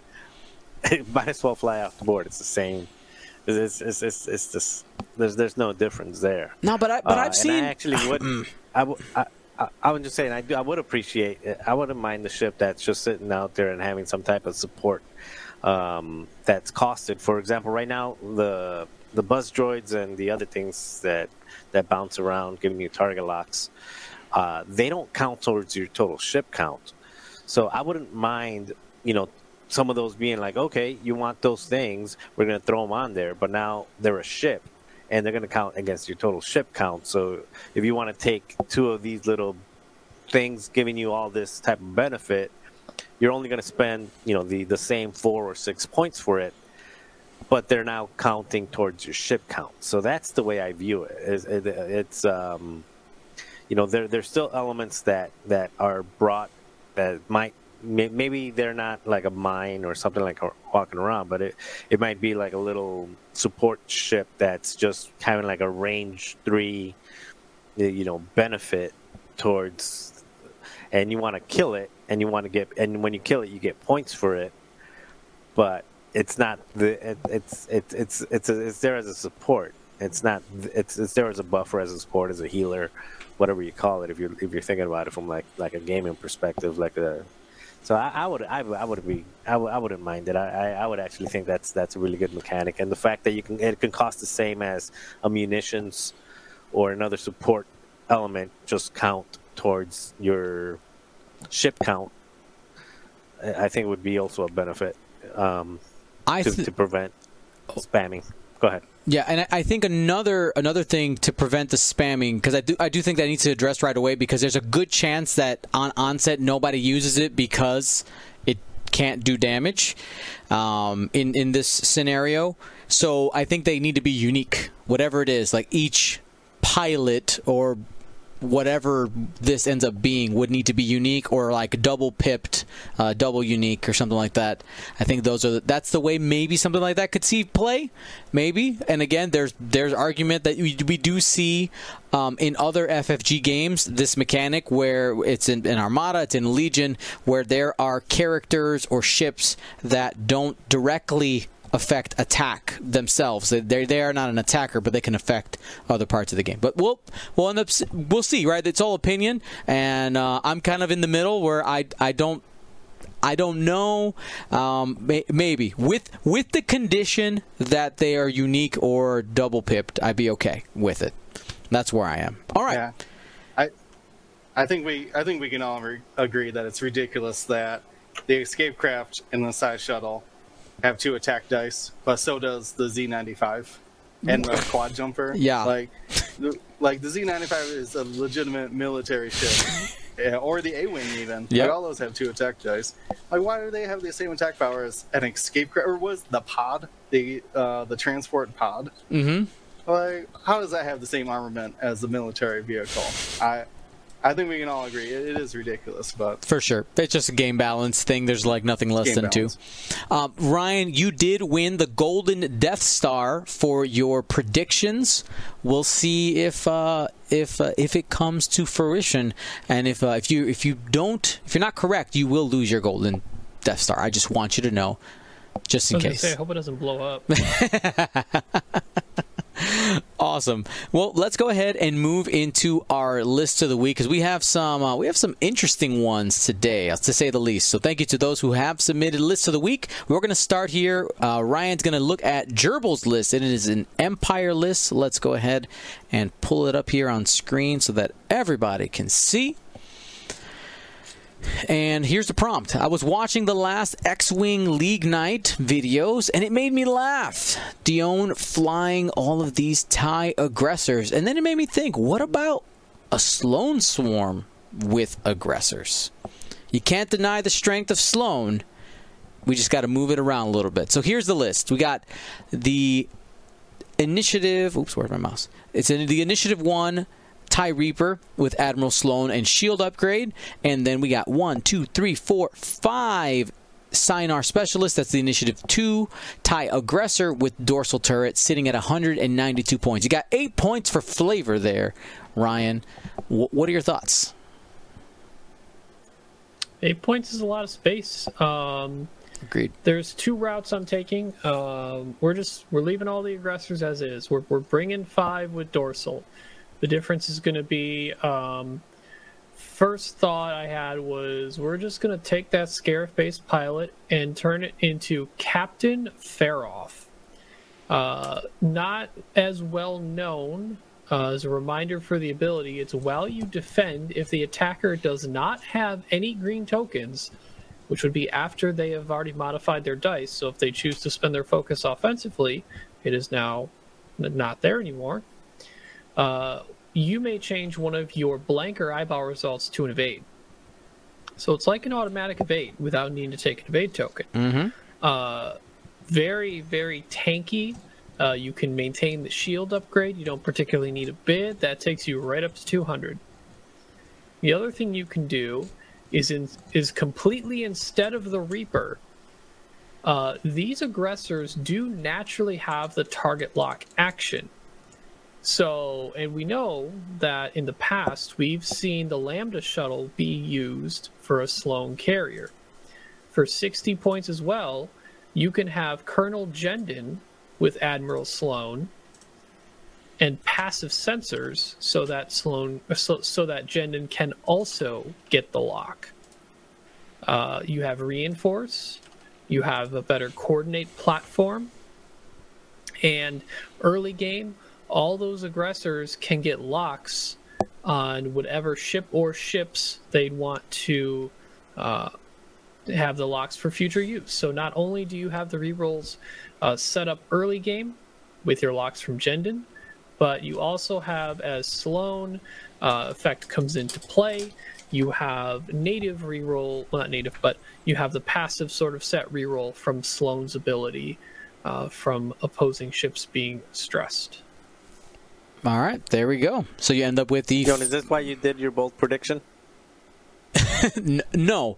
it might as well fly off the board. It's the same. It's it's it's, it's just there's there's no difference there. No, but I but uh, I've seen. I actually would. I, w- I, I, I would just saying I do. I would appreciate it. I wouldn't mind the ship that's just sitting out there and having some type of support um, that's costed. For example, right now the the buzz droids and the other things that that bounce around, giving you target locks, uh, they don't count towards your total ship count. So I wouldn't mind, you know, some of those being like, okay, you want those things, we're going to throw them on there, but now they're a ship, and they're going to count against your total ship count. So if you want to take two of these little things giving you all this type of benefit, you're only going to spend, you know, the, the same four or six points for it, but they're now counting towards your ship count. So that's the way I view it. It's, it, it's um, you know, there there's still elements that, that are brought that might, maybe they're not like a mine or something like walking around, but it, it might be like a little support ship that's just having like a range three, you know, benefit towards, and you want to kill it, and you want to get, and when you kill it, you get points for it, but it's not the, it, it's it's it's it's a, it's there as a support. It's not, it's it's there as a buffer, as a support, as a healer, whatever you call it. If you're if you're thinking about it from like like a gaming perspective, like a So I, I would, I, I would be, I, w- I wouldn't mind it. I, I, I would actually think that's that's a really good mechanic, and the fact that you can, it can cost the same as a munitions or another support element, just count towards your ship count. I think would be also a benefit um, I to, th- to prevent spamming. Go ahead. Yeah, and I think another another thing to prevent the spamming, because I do I do think that needs to address right away, because there's a good chance that on onset nobody uses it because it can't do damage um, in in this scenario. So I think they need to be unique, whatever it is. Like each pilot or whatever this ends up being would need to be unique, or like double pipped, uh, double unique, or something like that. I think those are the, that's the way maybe something like that could see play, maybe. And again, there's there's argument that we, we do see um, in other F F G games this mechanic where it's in, in Armada, it's in Legion, where there are characters or ships that don't directly affect attack themselves. They they are not an attacker, but they can affect other parts of the game. But we'll we'll end up we'll see, right? It's all opinion, and uh, I'm kind of in the middle where I I don't I don't know. Um, may, maybe with with the condition that they are unique or double pipped, I'd be okay with it. That's where I am. All right. Yeah. I I think we I think we can all re- agree that it's ridiculous that the escape craft and the side shuttle have two attack dice, but so does the Z ninety-five and the quad jumper. Yeah. Like, the, like the Z ninety-five is a legitimate military ship. Yeah, or the A-Wing even. Yep. Like, all those have two attack dice. Like, why do they have the same attack power as an escape craft? Or was the pod, the uh, the transport pod? Mm-hmm. Like, how does that have the same armament as the military vehicle? I I think we can all agree it, it is ridiculous, but For sure. It's just a game balance thing. There's like nothing less Game than balance. two. Um, Ryan, you did win the Golden Death Star for your predictions. We'll see if uh, if uh, if it comes to fruition, and if uh, if you if you don't if you're not correct, you will lose your Golden Death Star. I just want you to know, just in I was gonna case. say, I hope it doesn't blow up. Awesome. Well, let's go ahead and move into our list of the week, because we have some uh, we have some interesting ones today, to say the least. So thank you to those who have submitted lists of the week. We're going to start here. Uh, Ryan's going to look at Gerbil's list. It is an Empire list. Let's go ahead and pull it up here on screen so that everybody can see. And here's the prompt. I was watching the last X-Wing League Night videos, and it made me laugh. Dion flying all of these TIE aggressors. And then it made me think, what about a Sloane Swarm with aggressors? You can't deny the strength of Sloane. We just got to move it around a little bit. So here's the list. We got the Initiative... Oops, where's my mouse? It's in the Initiative one TIE Reaper with Admiral Sloan and shield upgrade. And then we got one, two, three, four, five Sinar Specialist. That's the Initiative two TIE Aggressor with dorsal turret sitting at one hundred ninety-two points. You got eight points for flavor there, Ryan. W- what are your thoughts? Eight points is a lot of space. Um, Agreed. There's two routes I'm taking. Um, we're just we're leaving all the aggressors as is. We're we're bringing five with dorsal. The difference is going to be. Um, first thought I had was we're just going to take that Scarif-based pilot and turn it into Captain Faroff. Uh, not as well known. Uh, as a reminder for the ability, it's while you defend, if the attacker does not have any green tokens, which would be after they have already modified their dice. So if they choose to spend their focus offensively, it is now not there anymore. Uh, you may change one of your blank or eyeball results to an evade. So it's like an automatic evade without needing to take an evade token. Mm-hmm. Uh, very, very tanky. Uh, you can maintain the shield upgrade. You don't particularly need a bid. That takes you right up to two hundred. The other thing you can do is in, is completely instead of the Reaper, uh, these aggressors do naturally have the target lock action. So, and we know that in the past, we've seen the Lambda shuttle be used for a Sloan carrier. For sixty points as well, you can have Colonel Jendon with Admiral Sloan and passive sensors so that Sloan, so, so that Jendon can also get the lock. Uh, you have Reinforce, you have a better coordinate platform, and early game, all those aggressors can get locks on whatever ship or ships they'd want to uh, have the locks for future use. So not only do you have the rerolls uh, set up early game with your locks from Jendon, but you also have, as Sloan uh, effect comes into play, you have native reroll, well, not native, but you have the passive sort of set reroll from Sloan's ability uh, from opposing ships being stressed. All right, there we go. So you end up with the... John, is this why you did your bold prediction? N- no.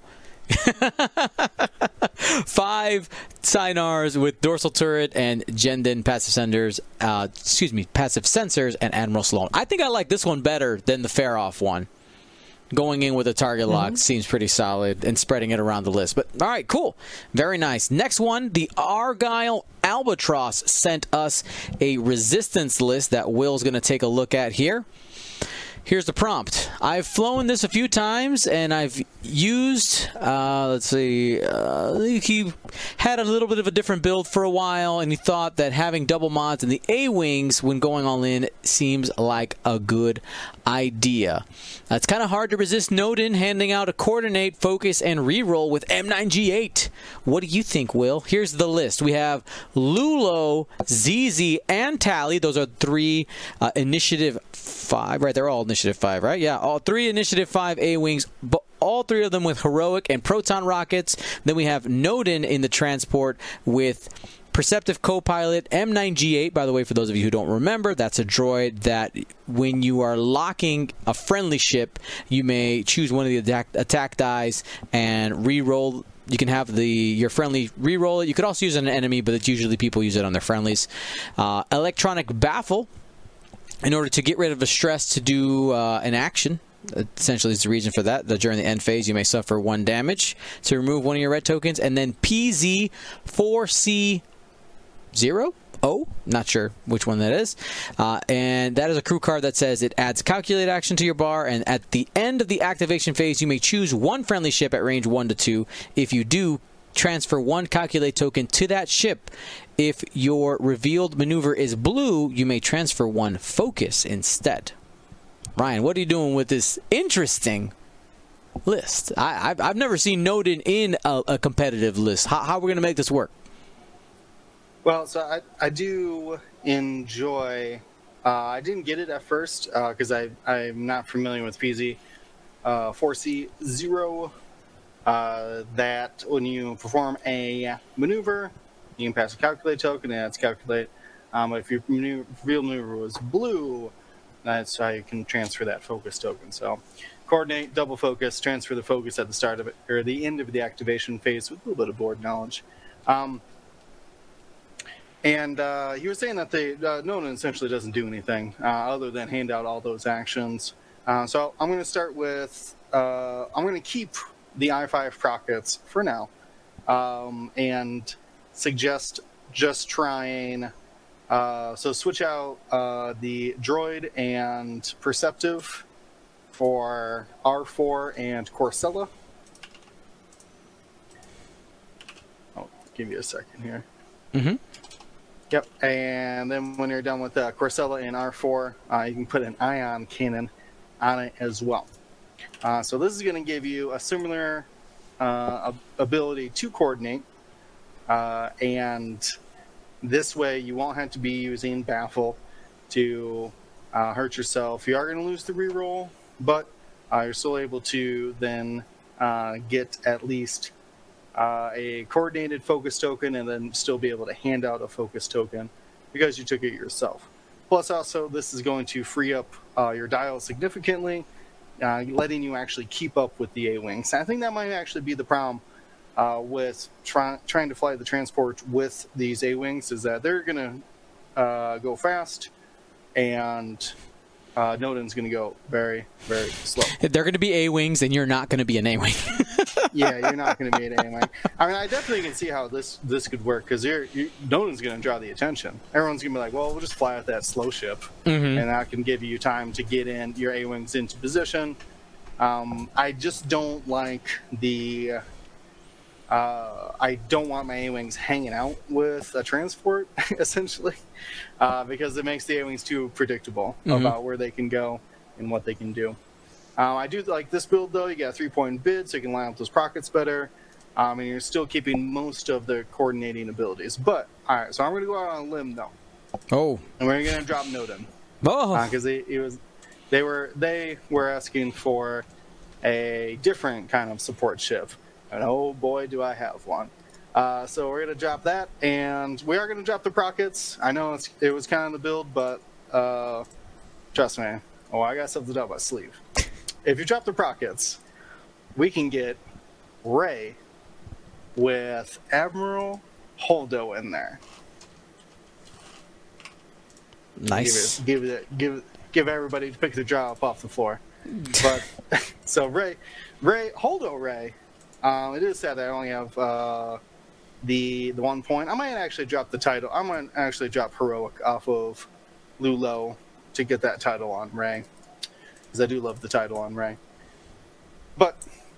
Five Sinars with dorsal turret and Jendon passive sensors. Uh, excuse me, passive sensors and Admiral Sloan. I think I like this one better than the Faroff one. Going in with a target lock mm-hmm. seems pretty solid and spreading it around the list. But all right, cool, very nice. Next one, the Argyle Albatross sent us a resistance list that Will's going to take a look at here. Here's the prompt. I've flown this a few times, and I've used, uh, let's see, uh, he had a little bit of a different build for a while, and he thought that having double mods in the A-Wings when going all in seems like a good idea. Uh, it's kind of hard to resist Nodin handing out a coordinate, focus, and reroll with M nine G eight. What do you think, Will? Here's the list. We have Lulo, Z Z, and Tally. Those are three uh, Initiative five, right? They're all Initiative five, right? Yeah, all three Initiative five A-Wings, but all three of them with heroic and proton rockets. Then we have Nodin in the transport with Perceptive Co-Pilot, M nine G eight, by the way, for those of you who don't remember, that's a droid that when you are locking a friendly ship, you may choose one of the attack, attack dice and re-roll. You can have the your friendly re-roll it. You could also use it on an enemy, but it's usually people use it on their friendlies. Uh, electronic Baffle, in order to get rid of a stress to do uh, an action. Essentially, is the reason for that. That during the end phase, you may suffer one damage to remove one of your red tokens. And then P Z four C zero? Oh, not sure which one that is. Uh, and that is a crew card that says it adds calculate action to your bar, and at the end of the activation phase, you may choose one friendly ship at range one to two. If you do, transfer one calculate token to that ship. If your revealed maneuver is blue, you may transfer one focus instead. Ryan, what are you doing with this interesting list? I, I've, I've never seen Nodin in a, a competitive list. How, how are we going to make this work? Well, so I, I do enjoy... Uh, I didn't get it at first because uh, I'm not familiar with P Z uh, four C zero. Uh, that when you perform a maneuver, you can pass a calculate token, and that's calculate Um, if your new, real maneuver was blue, that's how you can transfer that focus token. So coordinate, double focus, transfer the focus at the start of it, or the end of the activation phase with a little bit of board knowledge. Um, and uh, he was saying that they, uh, Noden essentially doesn't do anything uh, other than hand out all those actions. Uh, so I'm going to start with, uh, I'm going to keep the I five Prockets for now, um, and suggest just trying, uh, so switch out uh, the Droid and Perceptive for R four and Corcella. I'll give you a second here. Mm-hmm. Yep, and then when you're done with uh, Corcella and R four, uh, you can put an ion cannon on it as well. Uh, so this is going to give you a similar uh, ability to coordinate, uh, and this way you won't have to be using Baffle to uh, hurt yourself. You are going to lose the reroll, but uh, you're still able to then uh, get at least uh, a coordinated focus token and then still be able to hand out a focus token because you took it yourself. Plus also, this is going to free up uh, your dial significantly, uh, letting you actually keep up with the A-Wings. I think that might actually be the problem uh, with try- trying to fly the transport with these A-Wings, is that they're going to uh, go fast, and uh, Noden's going to go very, very slow. They're going to be A-Wings, and you're not going to be an A-Wing. Yeah, you're not going to be an A-Wing. I mean, I definitely can see how this this could work, because you're, you, Noden's going to draw the attention. Everyone's going to be like, well, we'll just fly with that slow ship, Mm-hmm. and that can give you time to get in your A-Wings into position. Um, I just don't like the... Uh, I don't want my A-Wings hanging out with a transport, essentially, uh, because it makes the A-Wings too predictable Mhm. about where they can go and what they can do. Um, I do like this build, though. You got a three-point bid, so you can line up those Prockets better, um, and you're still keeping most of the coordinating abilities. But, all right, so I'm going to go out on a limb, though, Oh. and we're going to drop Noden, Oh. because they it was they were they were asking for a different kind of support ship. And oh boy, do I have one. Uh, so we're going to drop that, and we are going to drop the Prockets. I know it's, it was kind of the build, but uh, trust me. Oh, I got something up my sleeve. If you drop the Prockets, we can get Rey with Admiral Holdo in there. Nice. Give it, give it, give give everybody to pick their jaw up off the floor. But so Rey, Rey, Holdo Rey. Um, it is sad that I only have uh, the the one point. I might actually drop the title. I might actually drop Heroic off of Lulo to get that title on Rey, because I do love the title on Rey. But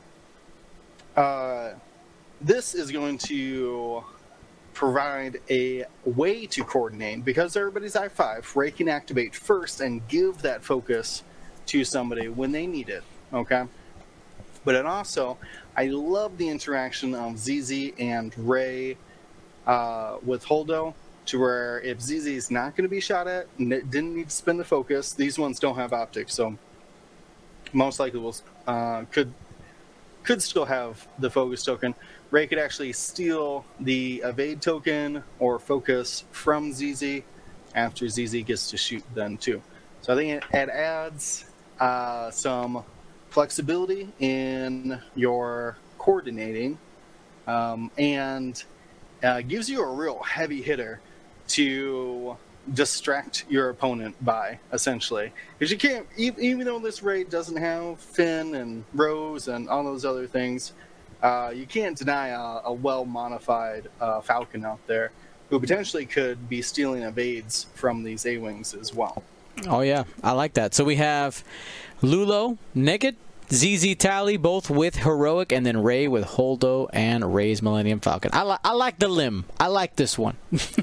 uh, this is going to provide a way to coordinate, because everybody's I five. Rey can activate first and give that focus to somebody when they need it. Okay. But it also, I love the interaction of Z Z and Rey uh, with Holdo, to where if Z Z is not going to be shot at, and it didn't need to spin the focus, these ones don't have optics, so most likely will uh, could could still have the focus token. Rey could actually steal the evade token or focus from Z Z after Z Z gets to shoot then too. So I think it, it adds uh, some flexibility in your coordinating, um, and uh, gives you a real heavy hitter to distract your opponent by, essentially. Because you can't, even though this raid doesn't have Finn and Rose and all those other things, uh, you can't deny a, a well-modified uh, Falcon out there who potentially could be stealing evades from these A-Wings as well. Oh, yeah. I like that. So we have Lulo, Naked, Z Z Tally, both with Heroic, and then Rey with Holdo and Rey's Millennium Falcon. I, li- I like the limb. I like this one.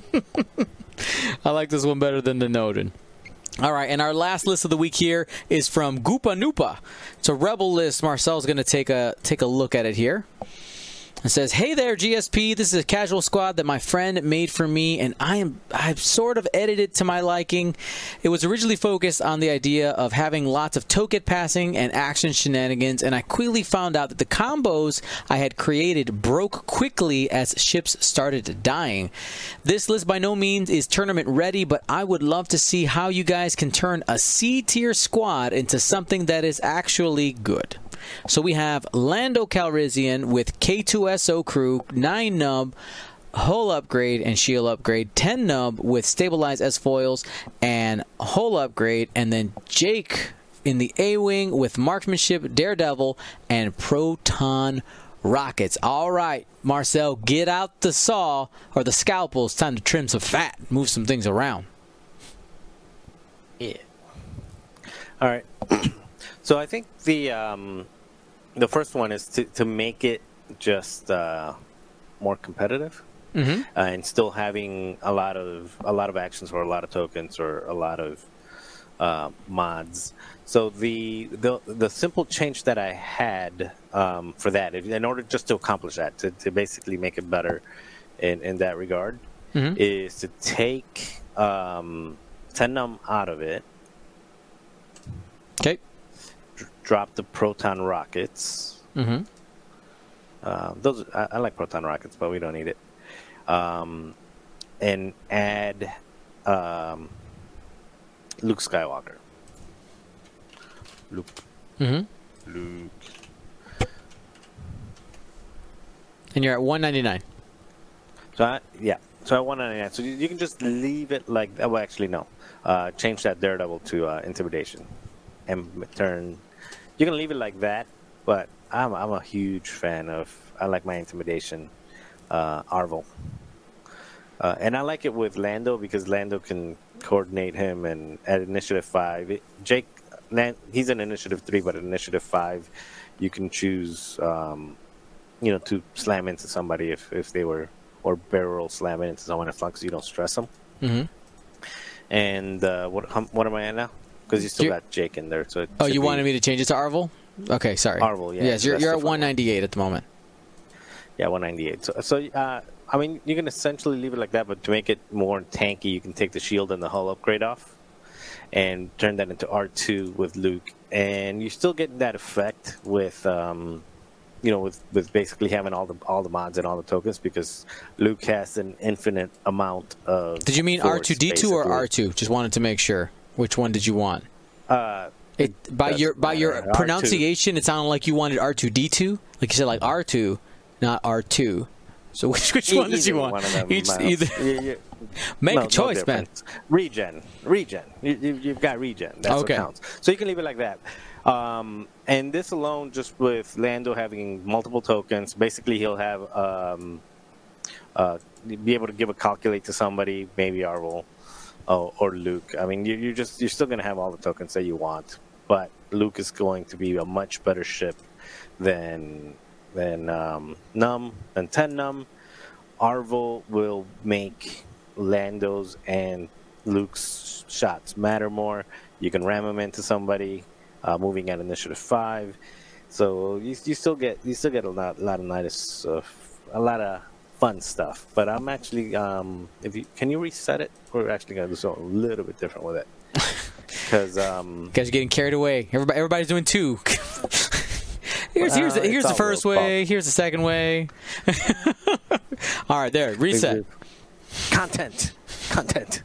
I like this one better than the Noden. All right, and our last list of the week here is from Goopa Noopa. It's a Rebel list. Marcel's going to take a take a look at it here. It says, "Hey there, G S P. This is a casual squad that my friend made for me, and I am I've sort of edited to my liking. It was originally focused on the idea of having lots of token passing and action shenanigans, and I quickly found out that the combos I had created broke quickly as ships started dying. This list by no means is tournament ready, but I would love to see how you guys can turn a C-tier squad into something that is actually good." So we have Lando Calrissian with K two S O crew, nine nub, hull upgrade and shield upgrade, ten nub with stabilized S foils and hull upgrade, and then Jake in the A-wing with marksmanship, daredevil, and proton rockets. All right, Marcel, get out the saw or the scalpel. It's time to trim some fat, move some things around. Yeah. All right. So I think the um, the first one is to, to make it just uh, more competitive, Mm-hmm. uh, and still having a lot of a lot of actions or a lot of tokens or a lot of uh, mods. So the, the the simple change that I had um, for that, if, in order just to accomplish that, to, to basically make it better in, in that regard, Mm-hmm. is to take um, ten num out of it, Okay. dr- drop the proton rockets. Mm-hmm. Uh, those I, I like proton rockets, but we don't need it. Um, and add um, Luke Skywalker. Luke. Mm-hmm. Luke. And you're at one ninety-nine. So I, yeah. So I one ninety-nine. So you, you can just leave it like that. Well, actually, no. Uh, change that Daredevil to uh, Intimidation, and turn. You can leave it like that, but I'm I'm a huge fan of. I like my Intimidation, uh, Arvel. Uh, and I like it with Lando because Lando can coordinate him, and at Initiative five, it, Jake, Lan- he's in Initiative three, but at Initiative five, you can choose, um, you know, to slam into somebody if, if they were, or barrel roll slam into someone as long as you don't stress them. Mm-hmm. And uh, what how, what am I at now? Because you still You're- got Jake in there. So it Oh, should you be wanted me to change it to Arvel? Okay, sorry. Arvel, yeah. Yes, you're, that's you're the at fun one. one ninety-eight at the moment. Yeah, one ninety-eight. So, so uh, I mean, you can essentially leave it like that, but to make it more tanky, you can take the shield and the hull upgrade off and turn that into R two with Luke. And you still get that effect with, um, you know, with, with basically having all the all the mods and all the tokens because Luke has an infinite amount of. Did you mean force, R two D two or basically. R two? Just wanted to make sure. Which one did you want? Uh, It by doesn't your by your matter. R two. pronunciation, it sounded like you wanted R two D two. Like you said, like R two, not R two. So which which e- one did you either want? one of them, Each, Miles. either You- you- make no, a no choice, man. difference. Regen, regen. You, you, you've got regen. That's Okay. what counts. So you can leave it like that. Um, and this alone, just with Lando having multiple tokens, basically he'll have um, uh, be able to give a calculate to somebody, maybe Arvel or, or Luke. I mean, you, you're just you're still going to have all the tokens that you want, but Luke is going to be a much better ship than than um, Num than ten Num. Arvel will make Lando's and Luke's shots matter more. You can ram them into somebody, uh, moving at Initiative five. So you, you still get you still get a lot, lot of nice, uh, a lot of fun stuff. But I'm actually, um, if you can you reset it? We're actually gonna do something a little bit different with it because um, You guys are getting carried away. Everybody, everybody's doing two. here's here's the, Uh, here's it's the all first real way. talk. Here's the second way. All right, there. Reset. content, content.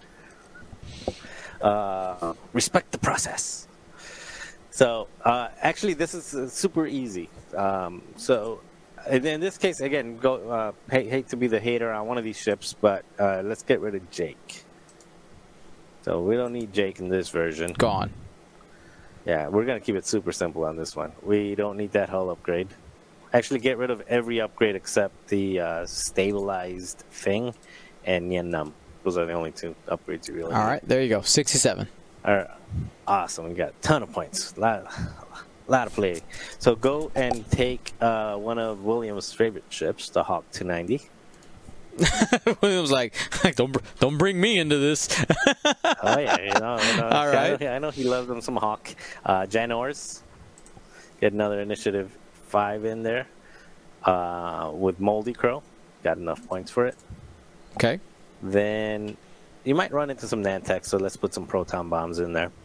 Uh, respect the process. So uh, actually, this is uh, super easy. Um, so in, in this case, again, go. Uh, hate, hate to be the hater on one of these ships, but uh, let's get rid of Jake. So we don't need Jake in this version. Gone. Yeah, we're gonna keep it super simple on this one. We don't need that hull upgrade. Actually, get rid of every upgrade except the uh, stabilized thing and Yen Num. Those are the only two upgrades you really All need. right, there you go. sixty-seven. All right. Awesome. We got a ton of points. A lot, lot of play. So go and take uh, one of William's favorite ships, the Hawk two ninety. William's like, don't br- don't bring me into this. Oh, yeah. You know, you know, All I right. know, I know he loves them some Hawk. Uh, Janors. Get another Initiative five in there. uh, with Moldy Crow. Got enough points for it. Okay. Then you might run into some Nantex, so let's put some proton bombs in there.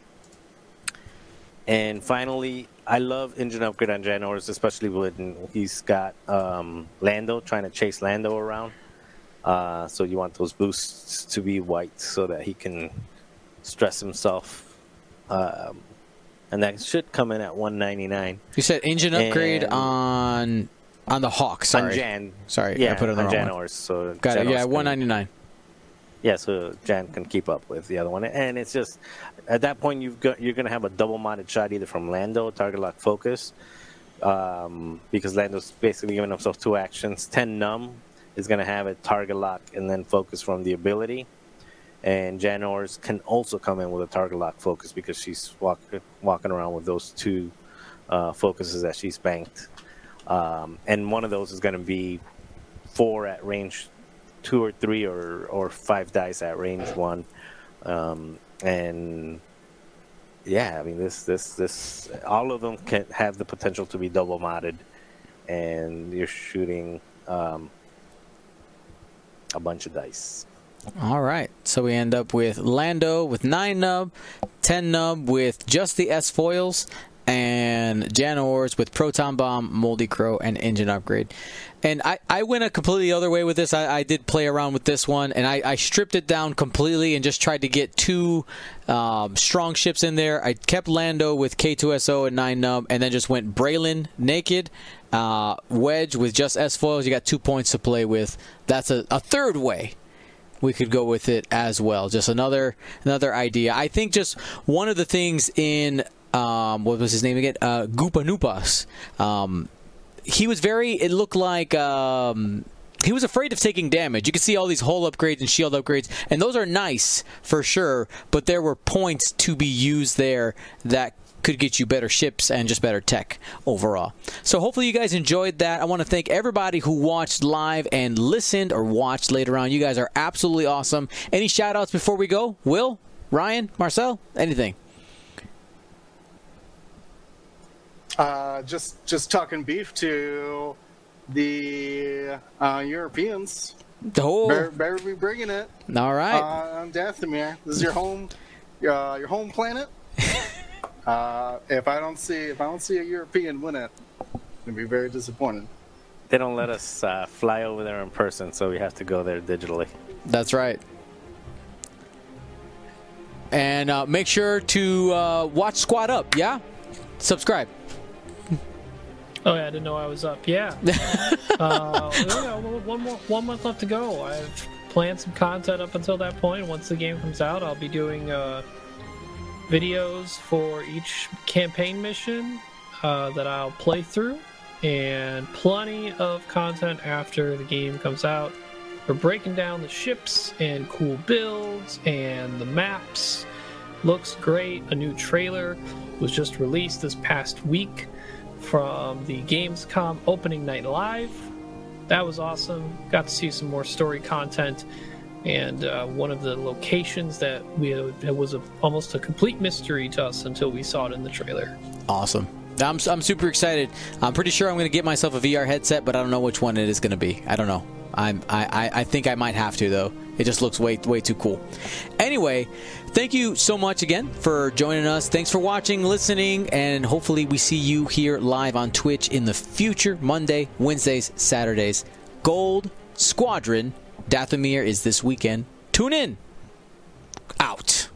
And finally, I love engine upgrade on Janors, especially when he's got um, Lando, trying to chase Lando around. Uh, so you want those boosts to be white so that he can stress himself. Um, and that should come in at one ninety-nine. You said engine upgrade And- on on the Hawk. Sorry. On Jan. Sorry, Yeah, I put it on the on wrong Janors. one. So Got it. Janors Yeah, can- one ninety-nine. Yeah, so Jan can keep up with the other one, and it's just at that point you've got you're gonna have a double modded shot either from Lando, target lock, focus, um, because Lando's basically giving himself two actions. Ten numb is gonna have a target lock and then focus from the ability, and Janors can also come in with a target lock focus because she's walk, walking around with those two uh, focuses that she's banked, um, and one of those is gonna be four at range two or three or, or five dice at range one. Um, and yeah, I mean, this, this, this, all of them can have the potential to be double modded, and you're shooting um, a bunch of dice. All right. So we end up with Lando with nine nub, ten nub with just the S foils, and Janors with Proton Bomb, Moldy Crow, and Engine Upgrade. And I, I went a completely other way with this. I, I did play around with this one, and I, I stripped it down completely and just tried to get two um, strong ships in there. I kept Lando with K two S O and nine nub, and then just went Braylon naked, uh, Wedge with just S foils. You got two points to play with. That's a, a third way we could go with it as well. Just another another idea. I think just one of the things in um, what was his name again? Uh, Goopa Noopas. Um, he was very. It looked like. Um, he was afraid of taking damage. You can see all these hull upgrades and shield upgrades, and those are nice for sure, but there were points to be used there that could get you better ships and just better tech overall. So hopefully you guys enjoyed that. I want to thank everybody who watched live and listened or watched later on. You guys are absolutely awesome. Any shout outs before we go? Will? Ryan? Marcel? Anything? Uh, just just talking beef to the uh, Europeans. Oh, Better, better be bringing it. all right. Uh, on Dathomir. This is your home, uh, your home planet. uh, if I don't see if I don't see a European win it, I'm gonna be very disappointed. They don't let us uh, fly over there in person, so we have to go there digitally. That's right. And uh, make sure to uh, watch Squad Up, yeah? Subscribe. Oh yeah, I didn't know I was up. Yeah. uh, yeah, one more, one month left to go. I've planned some content up until that point. Once the game comes out, I'll be doing uh, videos for each campaign mission uh, that I'll play through, and plenty of content after the game comes out. We're breaking down the ships and cool builds and the maps. Looks great. A new trailer was just released this past week from the Gamescom opening night live. That was awesome. Got to see some more story content, and uh, one of the locations that we it was a, almost a complete mystery to us until we saw it in the trailer. Awesome. I'm, I'm super excited. I'm pretty sure I'm going to get myself a V R headset, but I don't know which one it is going to be. I don't know. I'm, I, I think I might have to, though. It just looks way way too cool. Anyway, thank you so much again for joining us. Thanks for watching, listening, and hopefully we see you here live on Twitch in the future, Monday, Wednesdays, Saturdays. Gold Squadron Dathomir is this weekend. Tune in. Out.